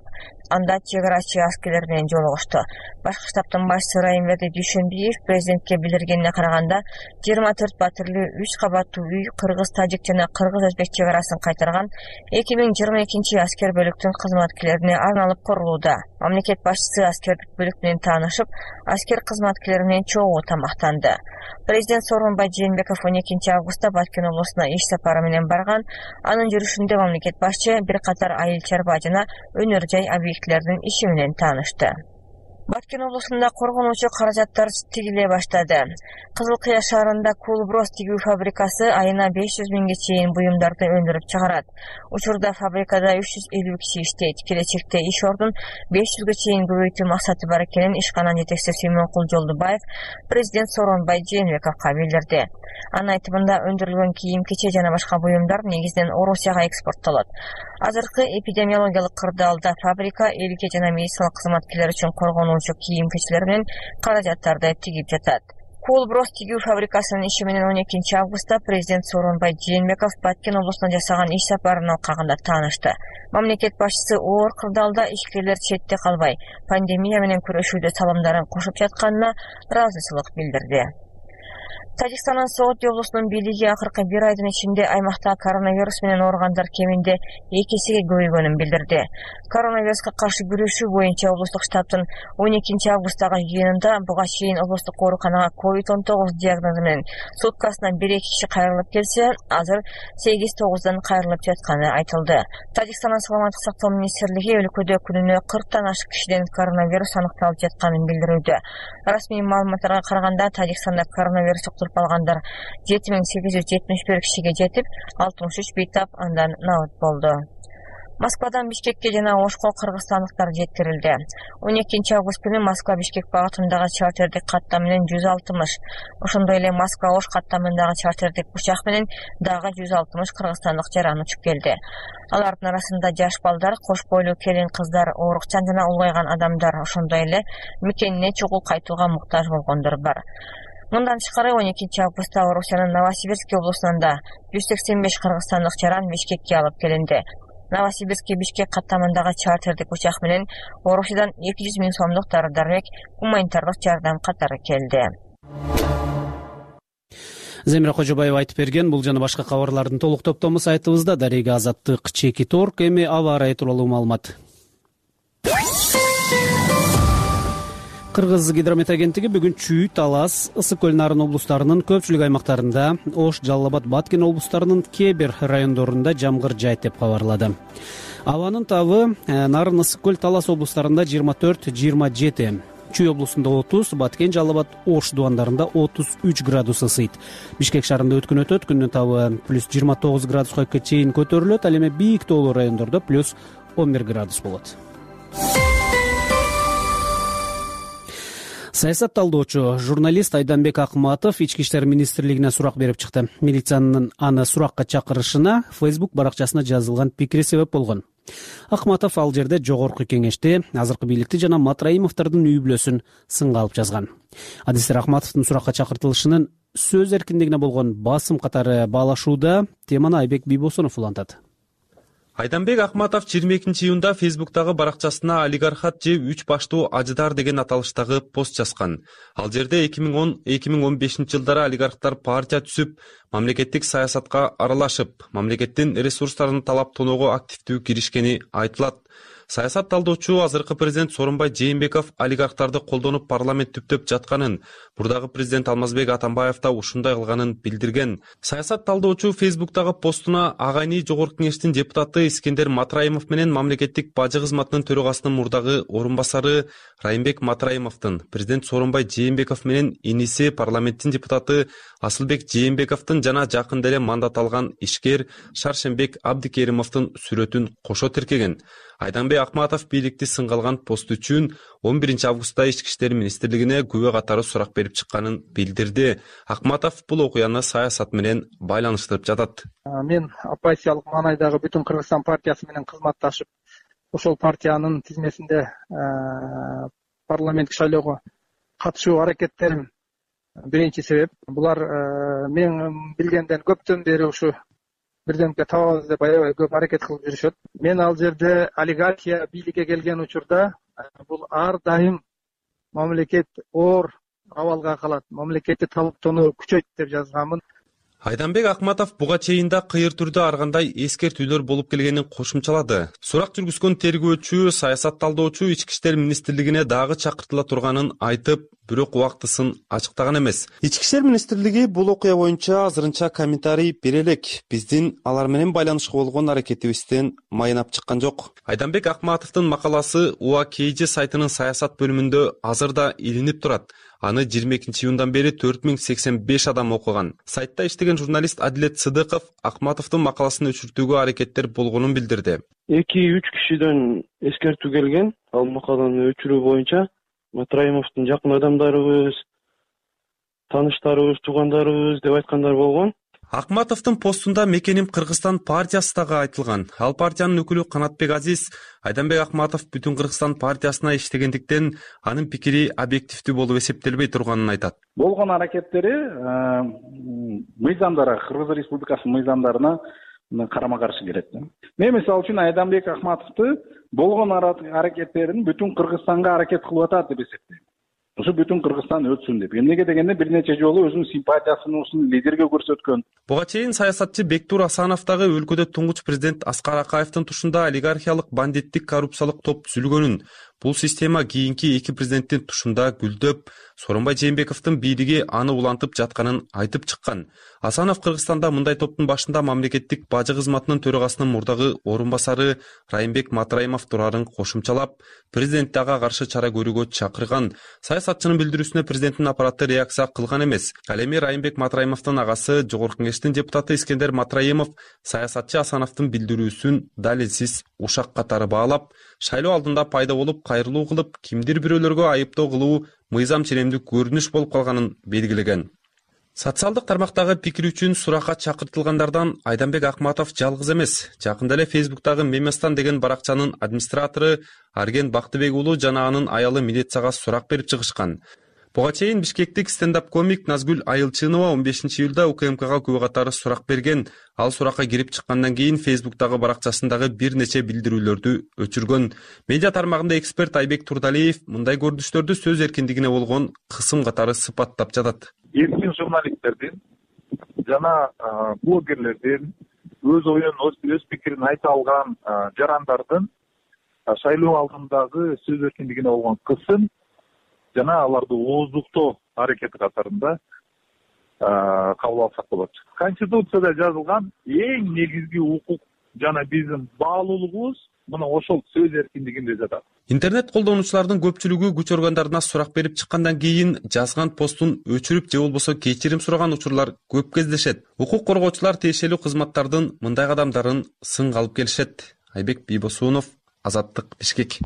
анда чек арачы аскерлер менен жолугушту. Башкы штабтын башчысы Райымбек Дүйшөнбиев президентке билдиргенине караганда жыйырма төрт батирлүү үч кабаттуу үй кыргыз тажик жана кыргыз өзбек чек арасын кайтарган эки миң жыйырма экинчи аскер бөлүктүн кызматкерлерине арналып курулууда. Мамлекет башчысы аскердик бөлүк менен таанышып, аскер кызматкерлери менен чогуу тамактанды. Президент Сооронбай Жээнбеков он экинчи августта Баткен облусуна иш сапары менен барган. Анын жүрүшүндө мамлекет башчы бир катар айыл чарба жана өнөр жай объектилердин иши менен таанышты. Баткен облусунда коргонуучу каражаттар тигиле баштады. Кызыл Кыя шаарында Кулброс тигүү фабрикасы айына беш жүз миңге чейин буюмдарды өндүрүп чыгарат. Учурда фабрикада үч жүз элүү киши иштейт. Келечекте иш ордун беш жүзгө чейин көбөйтүү максаты бар экенин ишкананын жетекчиси Сүймөнкул Жолдубаев президент Сооронбай Жээнбековго билдирди. Анын айтымында өндүрүлгөн кийим-кече жана башка буюмдар негизинен Орусияга экспорттолот. Азыркы эпидемиологиялык кырдаалда фабрика элге жана медициналык кызматкерлер үчүн коргонуучу кийим-кечелер менен каражаттарды тигип жатат. Кулброс тигүү фабрикасынын иши менен он экинчи августта президент Сооронбай Жээнбеков Баткен облусуна жасаган иш сапарынын алкагында таанышты. Мамлекет башчысы оор кырдаалда ишкерлер четте калбай, пандемия менен күрөшүүдө салымдарын кошуп жатканына ыраазычылык билдирди. Тажикстандын Сооти облусунун бийлиги акыркы бир айдын ичинде аймакта коронавирус менен ооругандар кеминде эки эсеге көбөйгөнүн билдирди. Коронавируска каршы күрөшүү боюнча облустук штабтын он экинчи августтагы жыйынында буга чейин облустук ооруканага ковид он тогуз диагнозу менен суткасына бир эки киши кайрылып келсе, азыр сегиз тогуздан кайрылып жатканы айтылды. Тажикстандын саламаттык сактоо министрлиги өлкөдө күнүнө кырктан ашык кишиден коронавирус аныкталып жатканын билдирүүдө. Расмий маалыматтарга караганда Тажикстанда коронавирус алгандар жети миң сегиз жүз жетимиш бир кишиге жетип, алтымыш үч бейтап андан набыт болду. Москвадан Бишкекке жана Ошко кыргызстандыктар жеткирилди. он экинчи август күнү Москва-Бишкек багытындагы чартердик каттам менен жүз алтымыш, ошондой эле Москва-Ош каттамындагы чартердик учак менен дагы жүз алтымыш кыргызстандык жаран учуп келди. Алардын арасында жаш балдар, кош бойлуу келин кыздар, оорукчан жана улгайган адамдар, ошондой эле мекенине чогуу кайтууга муктаж болгондор бар. Мындан тышкары он экинчи августта Орусиянын Новосибирск облусунан да жүз сексен беш кыргызстандык жаран Бишкекке алып келинди. Новосибирске Бишкек каттамындагы чартердик учак менен Орусиядан эки жүз миң сомдук дары-дармек гуманитардык жардам катары келди. Земира Кожобаева айтып берген. Бул жана башка кабарлардын толук топтому сайтыбызда. Дарега Азаттык чеки торг. Эми аба ырайы тууралуу маалымат. Кыргыз гидромет агенттиги бүгүн Чүй, Талас, Ысык көл, Нарын облустарынын көпчүлүк аймактарында, Ош, Жалал Абад, Баткен облустарынын кээ бир райондорунда жамгыр жайт деп кабарлады. Абанын табы Нарын, Ысык көл, Талас облустарында жыйырма төрт жыйырма жети, Чүй облусунда отуз, Баткен, Жалал Абад, Ош дубандарында отуз үч градус ысыйт. Бишкек шаарында өткөн өтөт, күндүн табы плюс жыйырма тогуз градуска чейин көтөрүлөт, ал эми бийик тоолуу райондордо плюс он бир градус болот. Саясат талдоочу журналист Айданбек Акматов Ички иштер министрлигине сурак берип чыкты. Милициянын аны суракка чакырышына Facebook баракчасына жазылган пикири себеп болгон. Акматов ал жерде жогорку кеңеште азыркы бийликти жана Матраимовдордун үй бүлөсүн сынга алып жазган. Адистер Акматовдун суракка чакыртылышынын сөз эркиндигине болгон басым катары баалашууда теманы Айбек Бийбосунов улантат. Айданбек Акматов жыйырма экинчи июнда Фейсбуктагы баракчасына олигархат же үч баштуу ажыдар деген аталыштагы пост жазган. Ал жерде эки миң он эки миң он бешинчи жылдары олигархтар партия түзүп, мамлекеттик саясатка аралашып, мамлекеттин ресурстарын талап тоноого активдүү киришкени айтылат. Саясат талдоочу азыркы президент Сооронбай Жээнбеков олигархтарды колдонуп парламент түптөп жатканын, бурдагы президент Алмазбек Атамбаев да ушундай кылганын билдирген. Саясат талдоочу Фейсбуктагы постуна агайны жогорку кеңештин депутаты Искендер Матраимов менен мамлекеттик бажы кызматынын төрагасынын мурдагы орун басары Райымбек Матраимовдун, президент Сооронбай Жээнбеков менен иниси парламенттин депутаты Асылбек Жээнбековдун жана жакында эле мандат алган ишкер Шаршембек Абдикеримовдун сүрөтүн кошо тиркеген. Айданбек Акматов бийликти сынга алган пост үчүн он биринчи августта Ички иштер министрлигине күбө катары сурак берип чыкканын билдирди. Акматов бул окуяны саясат менен байланыштырып жатат. Мен оппозициялык маанайдагы бүтүн Кыргызстан партиясы менен кызматташып, ошол партиянын тизмесинде парламенттик шайлоого катышуу аракеттерим биринчи себеп. Булар мен билгенден көптөн бери ушу бирдемке табабыз деп аябай көп аракет кылып жүрүшөт. Мен ал жерде олигархия бийликке келген учурда бул ар дайым мамлекет оор абалга калат, мамлекетти талаптоону күчөйт деп жазганмын. Айданбек Акматов буга чейин да кыйыр түрдө ар кандай эскертүүлөр болуп келгенин кошумчалады. Сурак жүргүзгөн тергөөчү, саясат талдоочу Ички иштер министрлигине дагы чакыртыла турганын айтып, бирок убактысын ачыктаган эмес. Ички иштер министрлиги бул окуя боюнча азырынча комментарий бере элек. Биздин алар менен байланышка болгон аракетибизден майнап чыккан жок. Айданбек Акматовдун макаласы уа кей жи сайтынын саясат бөлүмүндө азырда илинип турат. Аны жыйырма экинчи июндан бери төрт миң сексен беш адам окуган. Сайтта иштеген журналист Адилет Сыдыков Акматовдун макаласын өчүртүүгө аракеттер болгонун билдирди. эки үч кишиден эскертүү келген. Ал макаланы өчүрүү боюнча Матраимовдун жакын адамдарыбыз, тааныштарыбыз, туугандарыбыз деп айткандар болгон. Акматовдун постунда мекеним Кыргызстан партиясы дагы айтылган. Ал партиянын өкүлү Канатбек Азиз Айданбек Акматов бүтүн Кыргызстан партиясына иштегендиктен анын пикири объективдүү болуп эсептелбей турганын айтат. Болгон аракеттери мыйзамдарға, Кыргыз Республикасынын мыйзамдарына карама каршы келет. Мен мисалы үчүн Айданбек Акматовду болгон аракеттерин бүтүн Кыргызстанга аракет кылып атат деп эсептейм. Ушу бүтүн Кыргызстан өтсүн деп. Эмнеге дегенде бир нече жолу өзүнүн симпатиясын ушул лидерге көрсөткөн. Буга чейин саясатчы Бектур Асанов дагы өлкөдө туңгуч президент Аскар Акаевдин тушунда олигархиялык бандиттик коррупциялык топ түзүлгөнүн, бул система кийинки эки президенттин тушунда гүлдөп, Сооронбай Жээнбековдун бийлиги аны улантып жатканын айтып чыккан. Асанов Кыргызстанда мындай топтун башында мамлекеттик бажы кызматынын төрагасынын мурдагы орун басары Райымбек Матраимов турарын кошумчалап, президентти ага каршы чара көрүүгө чакырган. Саясатчынын билдирүүсүнө президенттин аппараты реакция кылган эмес. Ал эми Райымбек Матраимовдун агасы Жогорку Кеңештин депутаты Искендер Матраимов саясатчы Асановдун билдирүүсүн далилсиз ушак катары баалап, шайлоо алдында пайда болуп кайрылуу кылып, кимдир бирөөлөргө айыптоо кылуу мыйзам ченемдүү көрүнүш болуп калганын белгилеген. Социалдык тармактагы пикир үчүн суракка чакыртылгандардан Айданбек Акматов жалгыз эмес. Жакында эле Фейсбуктагы Меместан деген баракчанын администратору Арген Бактыбек уулу жана анын аялы милицияга сурак берип чыгышкан. Буга чейин бишкектик стендап комик Назгүл Айылчынова он бешинчи июлда УКМКга күбө катары сурак берген. Ал суракка кирип чыккандан кийин Фейсбуктагы баракчасындагы бир нече билдирүүлөрдү өчүргөн. Медиа тармагында эксперт Айбек Турдалиев мындай көрүнүштөрдү сөз эркиндигине болгон кысым катары сыпаттап жатат. Эркин журналисттердин жана блогерлердин өз оюн, өз пикирин айта алган жарандардын шайлоо алдындагы сөз эркиндигине болгон кысым жана аларды ооздуктоо аракети катарында кабыл алсак болот. Конституцияда жазылган эң негизги укук жана биздин баалуулугубуз мына ошол сөз эркиндигинде жатат. Интернет колдонуучулардын көпчүлүгү күч органдарына сурак берип чыккандан кийин жазган постун өчүрүп же болбосо кечирим сураган учурлар көп кездешет. Укук коргоочулар тиешелүү кызматтардын мындай кадамдарын сынга алып келишет. Айбек Бийбосунов, Азаттык, Бишкек.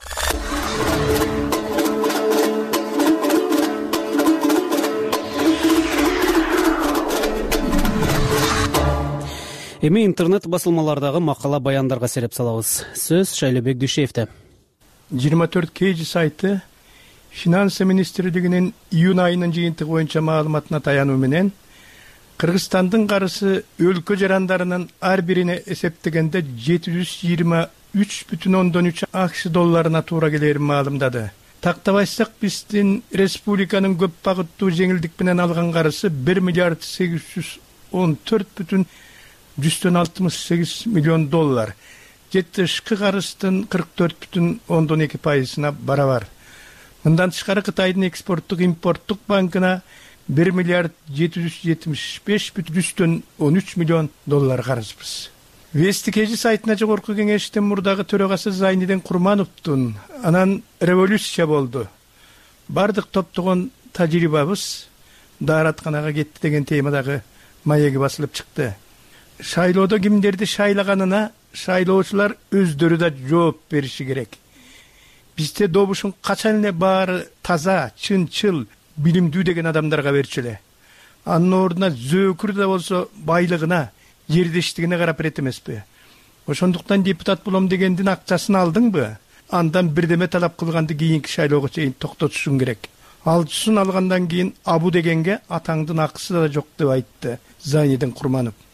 Эми интернет басылмалардагы макала баяндарга сереп салабыз. Сөз Шайлообек Дүйшеевде. жыйырма төрт кей жи сайты Финансы министрлигинин июнь айынын жыйынтыгы боюнча маалыматына таянуу менен Кыргызстандын карызы өлкө жарандарынын ар бирине эсептегенде жети жүз жыйырма үч бүтүн ондон үч акш долларына туура келерин маалымдады. Тактабайсак биздин республиканын көп багыттуу жеңилдик менен алган карызы бир миллиард сегиз жүз он төрт бүтүн жүздөн алтымыш сегиз миллион доллар. Тышкы карыздын кырк төрт бүтүн ондон эки пайызына барабар. Мындан тышкары Кытайдын экспорттук импорттук банкына бир миллиард жети жүз жетимиш беш бүтүн жүздөн он үч миллион доллар карызбыз. Вести кей жи сайтына Жогорку Кеңештин мурдагы төрагасы Зайниден Курмановдун анан революция болду. Бардык топтогон тажрыйбабыз дааратканага кетти деген темадагы маеги басылып чыкты. Шайлоодо кимдерди шайлаганына шайлоочулар өздөрү да жооп бериши керек. Бизде добушун качан эле баары таза, чынчыл, билимдүү деген адамдарга берчүле. Анын ордуна зөөкүр да болсо байлыгына, жердештигине карап берет эмеспи. Ошондуктан депутат болом дегендин акчасын алдыңбы? Андан бирдеме талап кылганды кийинки шайлоого чейин токтотушуң керек. Алчысын алгандан кийин абу дегенге атаңдын акысы да жок деп айтты Зайниден Курманов.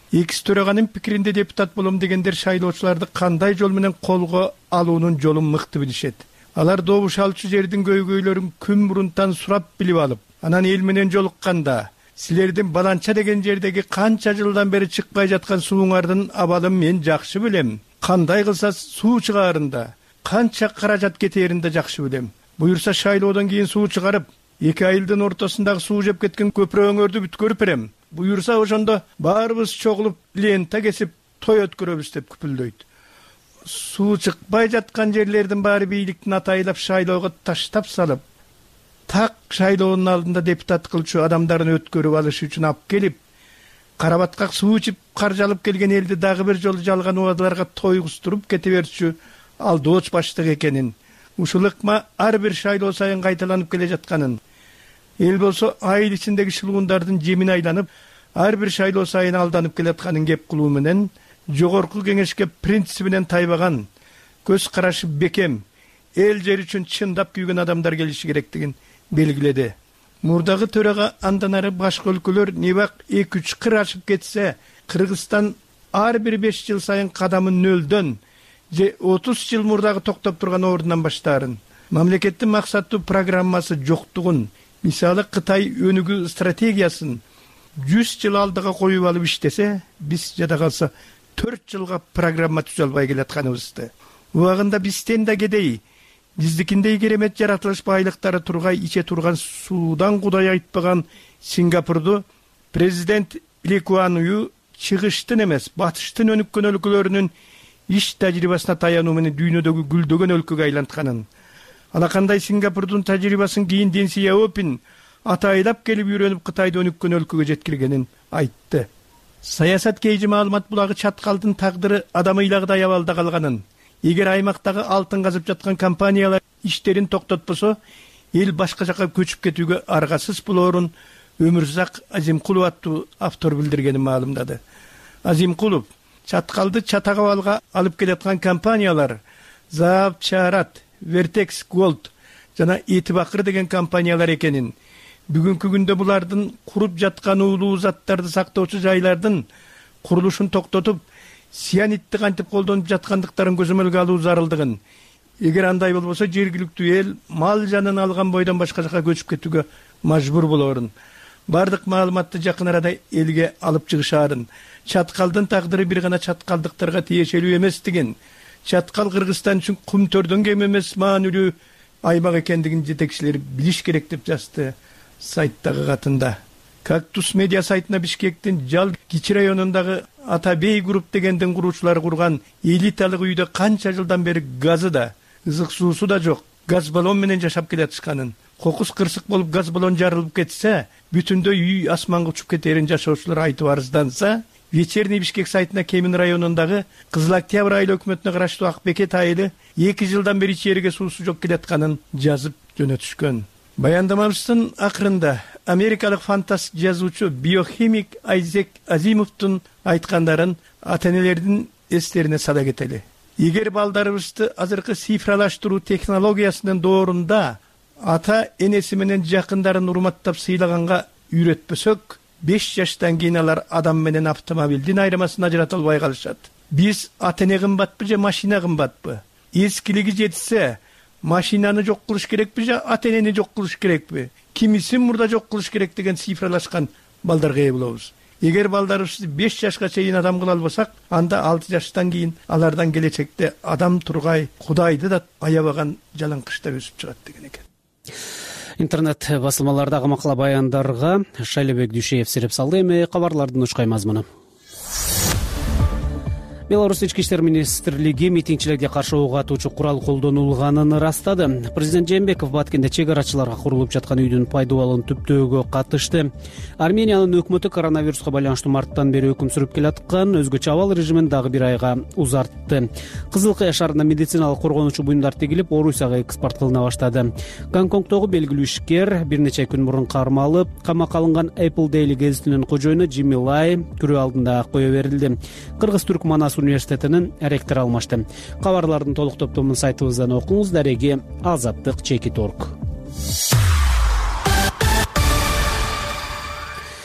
экс төраганын пикиринде депутат болом дегендер шайлоочуларды кандай жол менен колго алуунун жолун мыкты билишет. Алар добуш алчу жердин көйгөйлөрүн күн мурунтан сурап билип алып, анан эл менен жолукканда силердин баланча деген жердеги канча жылдан бери чыкпай жаткан сууңардын абалын мен жакшы билем. Кандай кылса суу чыгаарында, канча каражат кетээрин да жакшы билем. Буюрса шайлоодон кийин суу чыгарып, эки айылдын ортосундагы суу жеп кеткен көпүрөңөрдү бүткөрүп берем. Буюрса ошондо баарыбыз чогулуп лента кесип той өткөрөбүз деп күпүлдөйт. Суу чыкпай жаткан жерлердин баары бийликтин атайлап шайлоого таштап салып, так шайлоонун алдында депутат кылчу адамдарын өткөрүп алыш үчүн алып келип, Карабатка суу ичип каржалып келген элди дагы бир жолу жалган убадаларга тойгустуруп кете берчү алдооч баштык экенин, ушул ыкма ар бир шайлоо сайын кайталанып келе жатканын, эл болсо айыл ичиндеги шылуундардын жемине айланып, ар бир шайлоо сайын алданып келатканын кеп кылуу менен жогорку кеңешке принцибинен тайбаган, көз карашы бекем, эл жер үчүн чындап күйгөн адамдар келиши керектигин белгиледи. Мурдагы төрага андан ары башка өлкөлөр небак эки үч кыр ашып кетсе, Кыргызстан ар бир беш жыл сайын кадамын нөлдөн же отуз жыл мурдагы токтоп турган ордунан баштаарын. Мамлекеттин максаттуу программасы жоктугун, мисалы Кытай өнүгүү стратегиясын жүз жыл алдыга коюп алып иштесе, биз жада калса төрт жылга программа түзө албай келатканыбызды. Убагында бизден да кедей, биздикиндей керемет жаратылыш байлыктары тургай иче турган суудан кудай айтпаган Сингапурду президент Ли Куан Ю чыгыштын эмес, батыштын өнүккөн өлкөлөрүнүн иш тажрыйбасына таянуу менен дүйнөдөгү гүлдөгөн өлкөгө айлантканын. Алакандай Сингапурдун тажрыйбасын кийин Дэн Сяопин атайлап келип үйрөнүп Кытайды өнүккөн өлкөгө жеткиргенин айтты. Саясат кейжи маалымат булагы чаткалдын тагдыры адам ыйлагыдай абалда калганын, эгер аймактагы алтын казып жаткан компаниялар иштерин токтотпосо, эл башка жака көчүп кетүүгө аргасыз болоорун Өмүрзак Азимкулов аттуу автор билдиргенин маалымдады. Азимкулов чаткалды чатагабалга алып келаткан компаниялар Заап Чарат, Vertex Gold жана Этибакыр деген компаниялар экенин, бүгүнкү күндө булардын куруп жаткан уулуу заттарды сактоочу жайлардын курулушун токтотуп, сианитти кантип колдонуп жаткандыктарын көзөмөлгө алуу зарылдыгын, эгер андай болбосо жергиликтүү эл мал жанын алган бойдон башка жака көчүп кетүүгө мажбур болоорун, бардык маалыматты жакын арада элге алып чыгышаарын, чаткалдын тагдыры бир гана чаткалдыктарга тиешелүү эместигин, чаткал Кыргызстан үчүн кум төрдөн кем эмес маанилүү аймак экендигин жетекчилер билиш керек деп жазды сайттагы катында. Кактус медиа сайтына Бишкектин Жал Кичи районундагы Атабей групп дегендин куруучулары курган элиталык үйдө канча жылдан бери газы да, ызык суусу да жок, газ баллон менен жашап келатышканын, кокус кырсык болуп газ баллон жарылып кетсе, бүтүндөй үй асманга учуп кетерин жашоочулар айтып арызданса, Вечерний Бишкек сайтына Кемин районундагы Кызыл Октябрь айыл өкмөтүнө караштуу Акбекет айылы эки жылдан бери жерге суусу жок келатканын жазып жөнөтүшкөн. Баяндамабыздын акырында америкалык фантаст жазуучу биохимик Айзек Азимовдун айткандарын ата-энелердин эстерине сала кетели. Эгер балдарыбызды азыркы цифралаштыруу технологиясынын доорунда ата энеси менен жакындарын урматтап сыйлаганга үйрөтпөсөк, беш жаштан кийин алар адам менен автомобилдин айырмасын ажырата албай калышат. Биз ата эне кымбатпы же машина кымбатпы? Эскилиги жетсе, машинаны жок кылыш керекпи же ата энени жок кылыш керекпи? Кимисин мурда жок кылыш керек деген цифралашкан балдарга ээ болобуз. Эгер балдарыбызды беш жашка чейин адам кыла албасак, анда алты жаштан кийин алардан келечекте адам тургай Кудайды да аябаган жалаңкычта өсүп чыгат деген экен. Интернет басылмалардагы макала баяндарга Шайлебек Дүйшеев сереп салды. Эми кабарлардын учкай мазмуну. Беларусь ички иштер министрлиги митингчилерге каршы ок атуучу курал колдонулганын ырастады. Президент Жээнбеков Баткенде чек арачыларга курулуп жаткан үйдүн пайдубалын түптөөгө катышты. Армениянын өкмөтү коронавируска байланыштуу марттан бери өкүм сүрүп келаткан өзгөчө абал режимин дагы бир айга узартты. Кызыл Кыя шаарында медициналык коргонуучу буюмдар тигилип, Орусияга экспорт кылына баштады. Гонконгдогу белгилүү ишкер бир нече күн мурун кармалып, камакка алынган Apple Daily гезитинин кожоюну Джимми Лай күрөө алдында кое берилди. Кыргыз-Түрк Манас университетинин ректору алмашты. Кабарлардын толук топтомун сайтыбыздан окуңуз. Дареги Азаттык Чекит точка орг.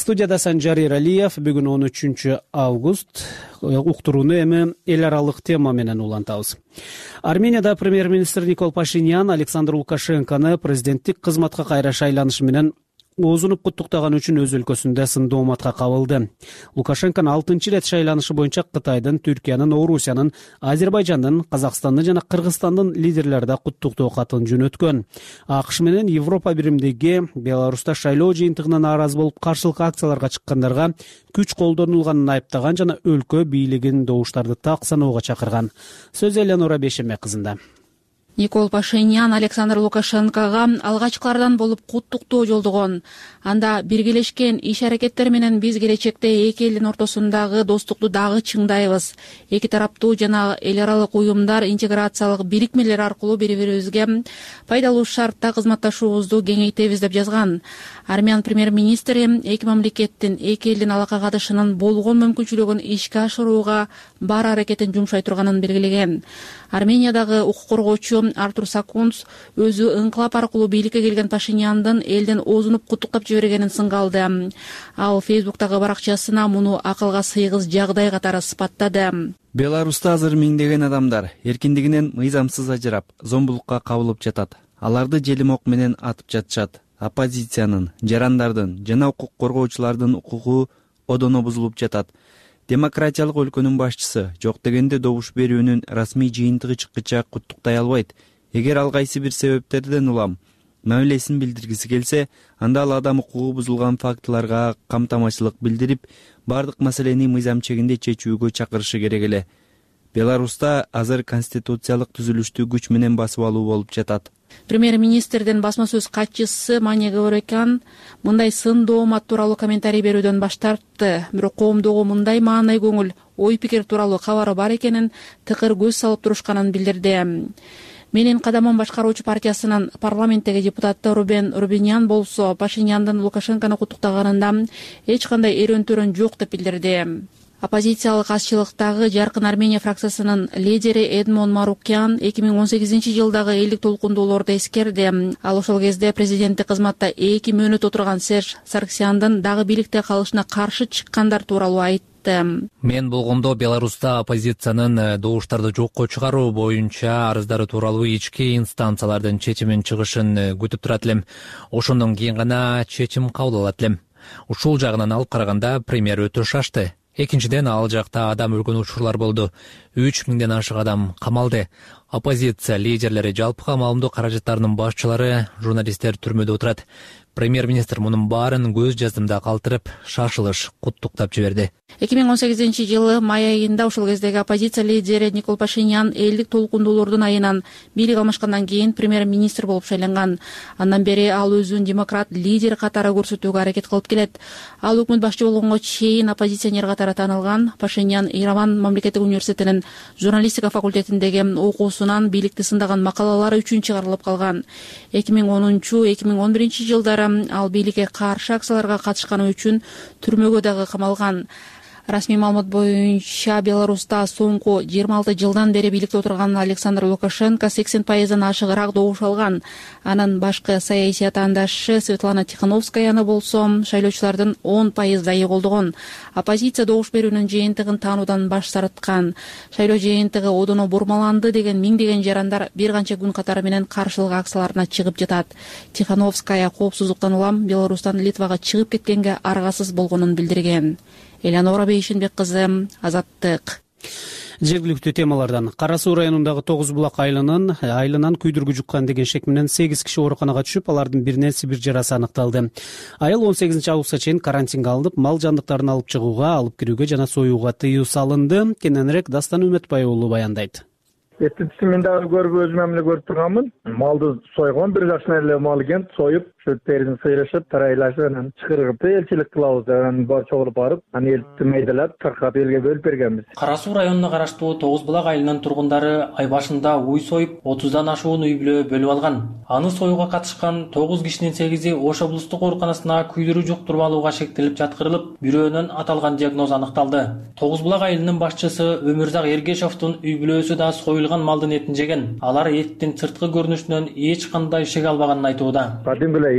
студияда Санжар Эралиев. Бүгүн он үчүнчү август. Уктурууну эми эл аралык тема менен улантабыз. Арменияда премьер-министр Никол Пашинян Александр Лукашенкону президенттик кызматка кайра шайланышы менен оозунуп куттуктаган үчүн өз өлкөсүндө сындооматка кабылды. Лукашенконун алтынчы ирет шайланышы боюнча Кытайдын, Түркиянын, Орусиянын, Азербайжандын, Казакстандын жана Кыргызстандын лидерлери да куттуктоо катын жөнөткөн. АКШ менен Европа биримдиги Беларуста шайлоо жыйынтыгынан нааразы болуп каршылык акцияларга чыккандарга күч колдонулганын айыптаган жана өлкө бийлигин добуштарды так саноого чакырган. Сөз Элеонора Бешеме кызында. Никол Пашинян Александр Лукашенкого алгачкылардан болуп куттуктоо жолдогон. Анда биргелешкен иш аракеттер менен биз келечекте эки элдин ортосундагы достукту дагы чыңдайбыз. Эки тараптуу жана эл аралык уюмдар интеграциялык бирикмелер аркылуу бири-бирибизге пайдалуу шартта кызматташуубузду кеңейтебиз деп жазган. Армян премьер-министри эки мамлекеттин, эки элдин алака катышынын болгон мүмкүнчүлүгүн ишке ашырууга бар аракетин жумшай турганын белгилеген. Армениядагы укук коргоочу Артур Сакунц өзү ыңкылап аркылуу бийликке келген Пашиняндын элден оозунуп куттуктап жибергенин сынга алды. Ал Фейсбуктагы баракчасына муну акылга сыйгыз жагдай катары сыпаттады. Беларуста азыр миңдеген адамдар эркиндигинен мыйзамсыз ажырап, зомбулукка кабылып жатат. Аларды желимок менен атып жатышат. Оппозициянын, жарандардын жана укук коргоочулардын укугу одоно бузулуп жатат. Демократиялык өлкөнүн башчысы жок дегенде добуш берүүнүн расмий жыйынтыгы чыккыча куттуктай албайт. Эгер ал кайсы бир себептерден улам мамилесин билдиргиси келсе, анда ал адам укугу бузулган фактыларга камтамашылык билдирип, бардык маселени мыйзам чегинде чечүүгө чакырышы керек эле. Беларуста азыр конституциялык түзүлүштү күч менен басып алуу болуп жатат. Премьер-министрдин басма сөз катчысы Мания Гаврикян мындай сындоомат тууралуу комментарий берүүдөн баш тартты. Бирок коомдогу мындай маанай көңүл, ой пикир тууралуу кабары бар экенин тыкыр көз салып турушканын билдирди. Менин кадамым башкаруучу партиясынын парламенттеги депутаты Рубен Рубинян болсо Пашиняндын Лукашенкону куттуктаганында эч кандай эрөөнтөрөн жок деп билдирди. Оппозициялык азчылыктагы Жаркын Армения фракциясынын лидери Эдмон Марукян эки миң он сегизинчи жылдагы элдик толкундоолорду эскерди. Ал ошол кезде президенттик кызматта эки мөөнөт отурган Серж Сарксяндын дагы бийликте калышына каршы чыккандар тууралуу айтты. Мен болгондо Беларуста оппозициянын добуштарды жокко чыгаруу боюнча арыздары тууралуу ички инстанциялардын чечимин чыгышын күтүп турат элем. Ошондон кийин гана чечим кабыл алат элем. Ушул жагынан алып караганда премьер өтө шашты. Экинчиден ал жакта адам өлгөн учурлар болду. үч миңден ашык адам камалды. Оппозиция лидерлери, жалпы камалымдуу каражаттарынын башчылары, журналисттер түрмөдө отурат. Премьер-министр мунун баарын көз жаздымда калтырып, шашылыш куттуктап жиберди. эки миң он сегизинчи жылы май айында ошол кездеги оппозиция лидери Никол Пашинян элдик толкундоолордун айынан бийлик алмашкандан кийин премьер-министр болуп шайланган. Андан бери ал өзүн демократ лидер катары көрсөтүүгө аракет кылып келет. Ал өкмөт башчы болгонго чейин оппозиционер катары таанылган. Пашинян Ираван мамлекеттик университетинин журналистика факультетиндеги окуусунан бийликти сындаган макалалары үчүн чыгарылып калган. эки миң онунчу эки миң он биринчи жылдары ал бийликке каршы акцияларга катышканы үчүн түрмөгө дагы камалган. Расмий маалымат боюнча Беларуста соңку жыйырма алты жылдан бери бийликте отурган Александр Лукашенко сексен пайыздан ашыгыраак добуш алган. Анын башкы саясий атаандашы Светлана Тихановскаяны болсо шайлоочулардын он пайыздай колдогон. Оппозиция добуш берүүнүн жыйынтыгын таануудан баш тарткан. Шайлоо жыйынтыгы одоно бурмаланды деген миңдеген жарандар бир канча күн катары менен каршылык акцияларына чыгып жатат. Тихановская коопсуздуктан улам Беларустан Литвага чыгып кеткенге аргасыз болгонун билдирген. Элеонора Бейшенбек кызы, Азаттык. Жергиликтүү темалардан Кара Суу районундагы Тогуз булак айылынын айылынан күйдүргү жуккан деген шек менен сегиз киши ооруканага түшүп, алардын биринен Сибир жарасы аныкталды. Айыл он сегизинчи августка чейин карантинге алынып, мал жандыктарын алып чыгууга, алып кирүүгө жана союуга тыюу салынды. Кененирээк Дастан Үмөтбай уулу баяндайт. Эттинчи мен дагы көрүп өзүм эмне көрүп турганмын. Малды сойгон бир жашына эле мал экен, союп, ошо терисин сыйрашып, тарайлашып, анан чыгырып элчилик кылабыз деп анан бар чогулуп барып, анан элди мейдалап, таркап элге бөлүп бергенбиз. Кара Суу районуна караштуу Тогуз булак айылынын тургундары ай башында уй союп, отуздан ашуун үй бүлө бөлүп алган. Аны союуга катышкан тогуз кишинин сегизи Ош облустук ооруканасына күйдүрүү жуктуруп алууга шектелип жаткырылып, бирөөнүн аталган диагноз аныкталды. Тогуз булак айылынын башчысы Өмүрзак Эргешовдун үй бүлөсү да союлган малдын этин жеген. Алар эттин сырткы көрүнүшүнөн эч кандай шек албаганын айтууда. Кадим эле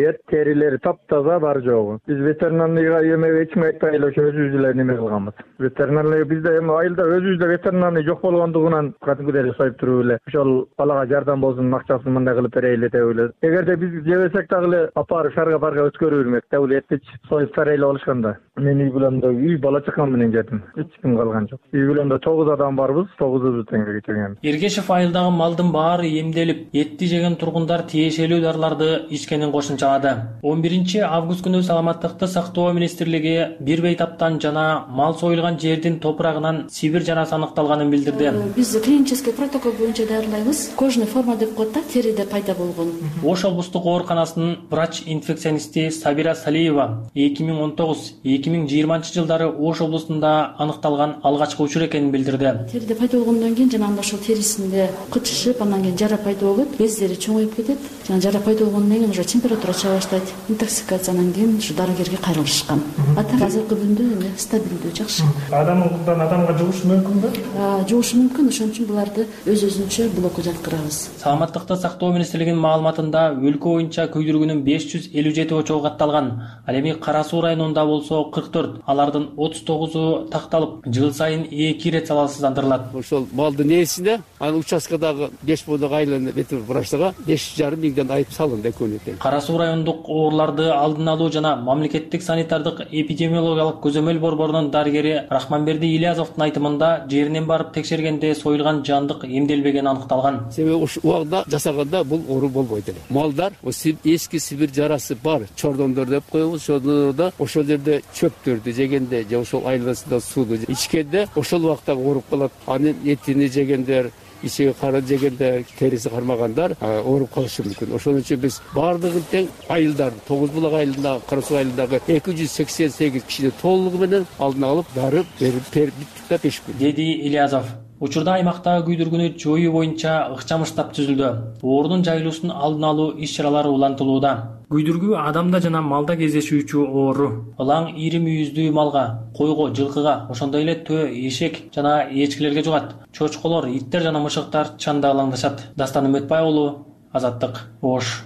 эмгегер, терилери таптаза бар жогу. Биз ветеринарныйга эме эч ким айтпай эле ошо өзүбүз эле неме кылганбыз. Ветеринарный бизде эми айылда өзүбүздө ветеринарный жок болгондугунан кадимкидей эле союп туруп эле ошол балага жардам болсун, акчасын мындай кылып берейли деп эле. Эгерде биз жебесек дагы эле апарып шарга барга өткөрүп бермек. Деп эле этти союп тарайлап алышканда. Мен үй бүлөмдө үй бала чакам менен жадым. Эч ким калган жок. Үй бүлөмдө тогуз адам барбыз, тогузубуз теңге кечирген. Эргешев айылдагы малдын баары эмделип, этти жеген тургундар тиешелүү дарыларды ичкенин кошумчалады. он биринчи август күнү Саламаттыкты сактоо министрлиги бир бейтаптан жана мал союлган жердин топурагынан Сибир жарасы аныкталганын билдирди. Биз клинический протокол боюнча дарылайбыз. Кожный форма деп коет да, териде пайда болгон. Ош облустук ооруканасынын врач-инфекционисти Сабира Салиева эки миң он тогуз эки миң жыйырманчы жылдары Ош облустунда аныкталган алгачкы учур экенин билдирди. Териде пайда болгондон кийин жана ошол терисинде кычышып, андан кийин жара пайда болот, бездери чоңоюп кетет. Жана жара пайда болгондон кийин уже температура чыга баштайт. Интоксикациянан кийин ушу дарыгерге кайрылышкан. А так азыркы күндө эме стабилдүү, жакшы. Адамдан адамга жугушу мүмкүнбү? Жугушу мүмкүн, ошон үчүн буларды өз-өзүнчө блокко жаткырабыз. Саламаттыкты сактоо министрлигинин маалыматында өлкө боюнча күйдүргүнүн беш жүз элүү жети очогу катталган. Ал эми Кара Суу районунда болсо кырк төрт, алардын отуз тогузу такталып, жыл сайын эки ирет залалсыздандырылат. Ошол малдын ээсине, анын участкадагы беш бондогу айылын ветеринар врачтарга беш жарым миңден айып салынды экөөнү. Кара Суу райондук ооруларды алдын алуу жана мамлекеттик санитардык эпидемиологиялык көзөмөл борборунун дарыгери Рахманберди Ильязовдун айтымында жеринен барып текшергенде союлган жандык эмделбегени аныкталган. Себеби ошол убагында жасаганда бул оору болбойт эле. Малдар эски Сибир жарасы бар, чордондор деп коебуз. Ошолордо ошол жерде чөптөрдү жегенде же ошол айыласында сууну ичкенде ошол убакта ооруп калат. Анын этини жегендер, ичеги кары жегенде териси кармагандар ооруп калышы мүмкүн. Ошон үчүн биз баардыгын тең айылдар, Тогуз булак айылында, Кара Суу айылындагы эки жүз сексен сегиз кишини толугу менен алдын алып дары берип биттик да беш күн. Деди Ильязов. Учурда аймактагы күйдүргүнү жоюу боюнча ыкчам штаб түзүлдү. Оорунун жайылуусун алдын алуу иш-чаралары улантылууда. Күйдүргү адамда жана малда кездешүүчү оору. Ылаң ири мүйүздүү малга, койго, жылкыга, ошондой эле төө, эшек жана эчкилерге жугат. Чочколор, иттер жана мышыктар чанда алаңдашат. Дастан Үмөтбай уулу, Азаттык, Ош.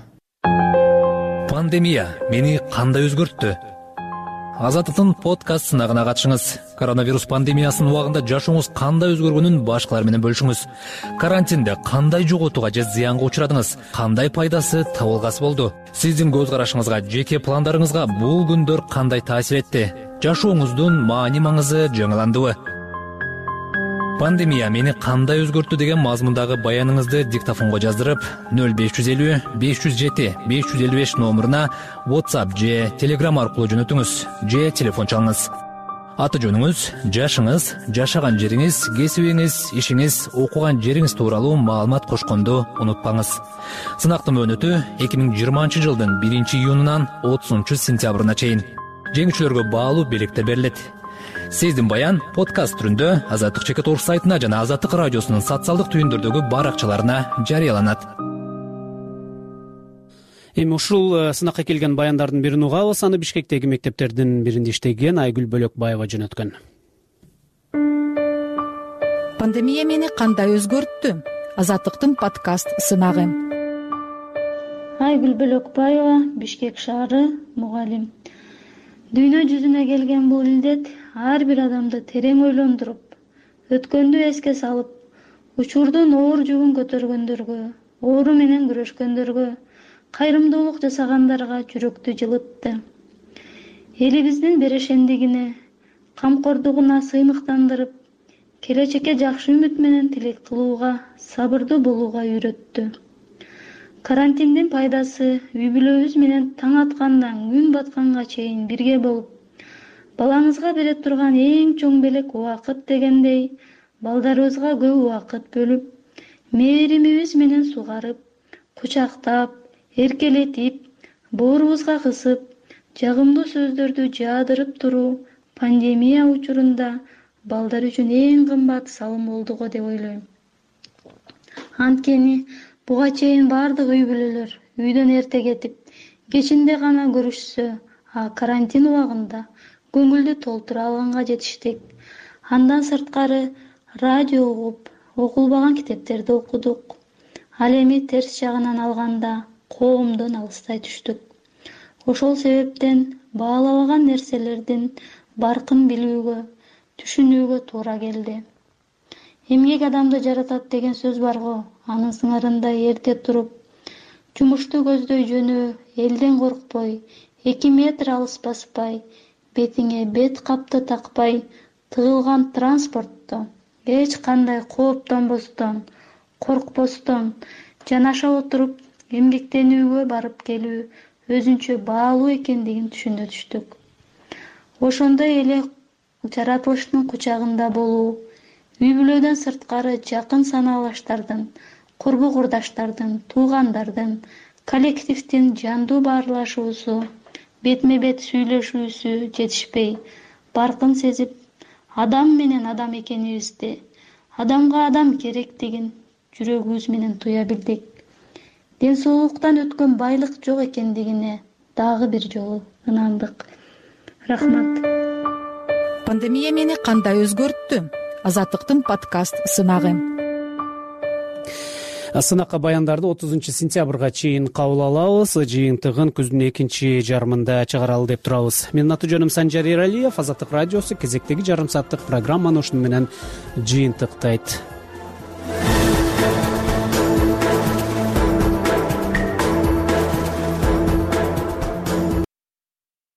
Пандемия мени кандай өзгөрттү? Азаттыктын подкаст сынагына катышыңыз. Коронавирус пандемиясынын убагында жашооңуз кандай өзгөргөнүн башкалар менен бөлүшүңүз. Карантинде кандай жоготууга же зыянга учурадыңыз? Кандай пайдасы, табылгасы болду? Сиздин көз карашыңызга, жеке пландарыңызга бул күндөр кандай таасир этти? Жашооңуздун маани маңызы жаңыландыбы? Пандемия мени кандай өзгөрттү деген мазмундагы баяныңызды диктофонго жаздырып, нөл беш жүз элүү беш жүз жети беш жүз элүү беш номуруна WhatsApp же Telegram аркылуу жөнөтүңүз же телефон чалыңыз. Аты жөнүңүз, жашыңыз, жашаган жериңиз, кесибиңиз, ишиңиз, окуган жериңиз тууралуу маалымат кошконду унутпаңыз. Сынактын мөөнөтү эки миң жыйырманчы жылдын биринчи июнунан отузунчу сентябрына чейин. Жеңүүчүлөргө баалуу белектер берилет. Сиздин баян подкаст түрүндө Азаттык чекит орус сайтына жана Азаттык радиосунун социалдык түйүндөрдөгү баракчаларына жарыяланат. Эми ушул сынакка келген баяндардын бирин угабыз. Аны Бишкектеги мектептердин биринде иштеген Айгүл Бөлөкбаева жөнөткөн. Пандемия мени кандай өзгөрттү? Азаттыктын подкаст сынагы. Айгүл Бөлөкбаева, Бишкек шаары, мугалим. Дүйнө жүзүнө келген бул илдет ар бир адамды терең ойлондуруп, өткөндү эске салып, учурдун оор жүгүн көтөргөндөргө, оору менен күрөшкөндөргө, кайрымдуулук жасагандарга жүрөктү жылытты. Элибиздин берешендигине, камкордугуна сыймыктандырып, келечекке жакшы үмүт менен тилек кылууга, сабырдуу болууга үйрөттү. Карантиндин пайдасы үй бүлөбүз менен таң аткандан күн батканга чейин бирге болуп, балаңызга бере турган эң чоң белек убакыт дегендей, балдарыбызга көп убакыт бөлүп, мээримибиз менен сугарып, кучактап, эркелетип, боорубузга кысып, жагымдуу сөздөрдү жаадырып туруу пандемия учурунда балдар үчүн эң кымбат салым болду го деп ойлойм. Анткени буга чейин бардык үй бүлөлөр үйдөн эрте кетип, кечинде гана көрүшсө, а карантин убагында көңүлдү толтура алганга жетиштик. Андан сырткары радио угуп, окулбаган китептерди окудук. Ал эми терс жагынан алганда коомдон алыстай түштүк. ошол себептен баалабаган нерселердин баркын билүүгө, түшүнүүгө туура келди. Эмгек адамды жаратат деген сөз барго, анын сыңарында эрте туруп, жумушту көздөй жөнү, элден коркпой, эки метр алыс баспай, бетиңе бет капты такпай, тыгылган транспортто эч кандай кооптонбостон, коркпостон жанаша отуруп эмгектенүүгө барып келүү өзүнчө баалуу экендигин түшүнө түштүк. Ошондой эле жаратылыштын кучагында болуу, үй бүлөдөн сырткары жакын санаалаштардын, курбу курдаштардын, туугандардын, коллективдин жандуу баарлашуусу, бетме бет сүйлөшүүсү жетишпей, баркын сезип, адам менен адам экенибизди, адамга адам керектигин жүрөгүбүз менен туя билдик. Ден соолуктан өткөн байлык жок экендигине дагы бир жолу ынандык. Рахмат. Пандемия мени кандай өзгөрттү? Азаттыктын подкаст сынагы. Сынакка баяндарды отузунчу сентябрга чейин кабыл алабыз. Жыйынтыгын күздүн экинчи жарымында чыгаралы деп турабыз. Менин аты жөнүм Санжар Эралиев. Азаттык радиосу кезектеги жарым сааттык программаны ушуну менен жыйынтыктайт.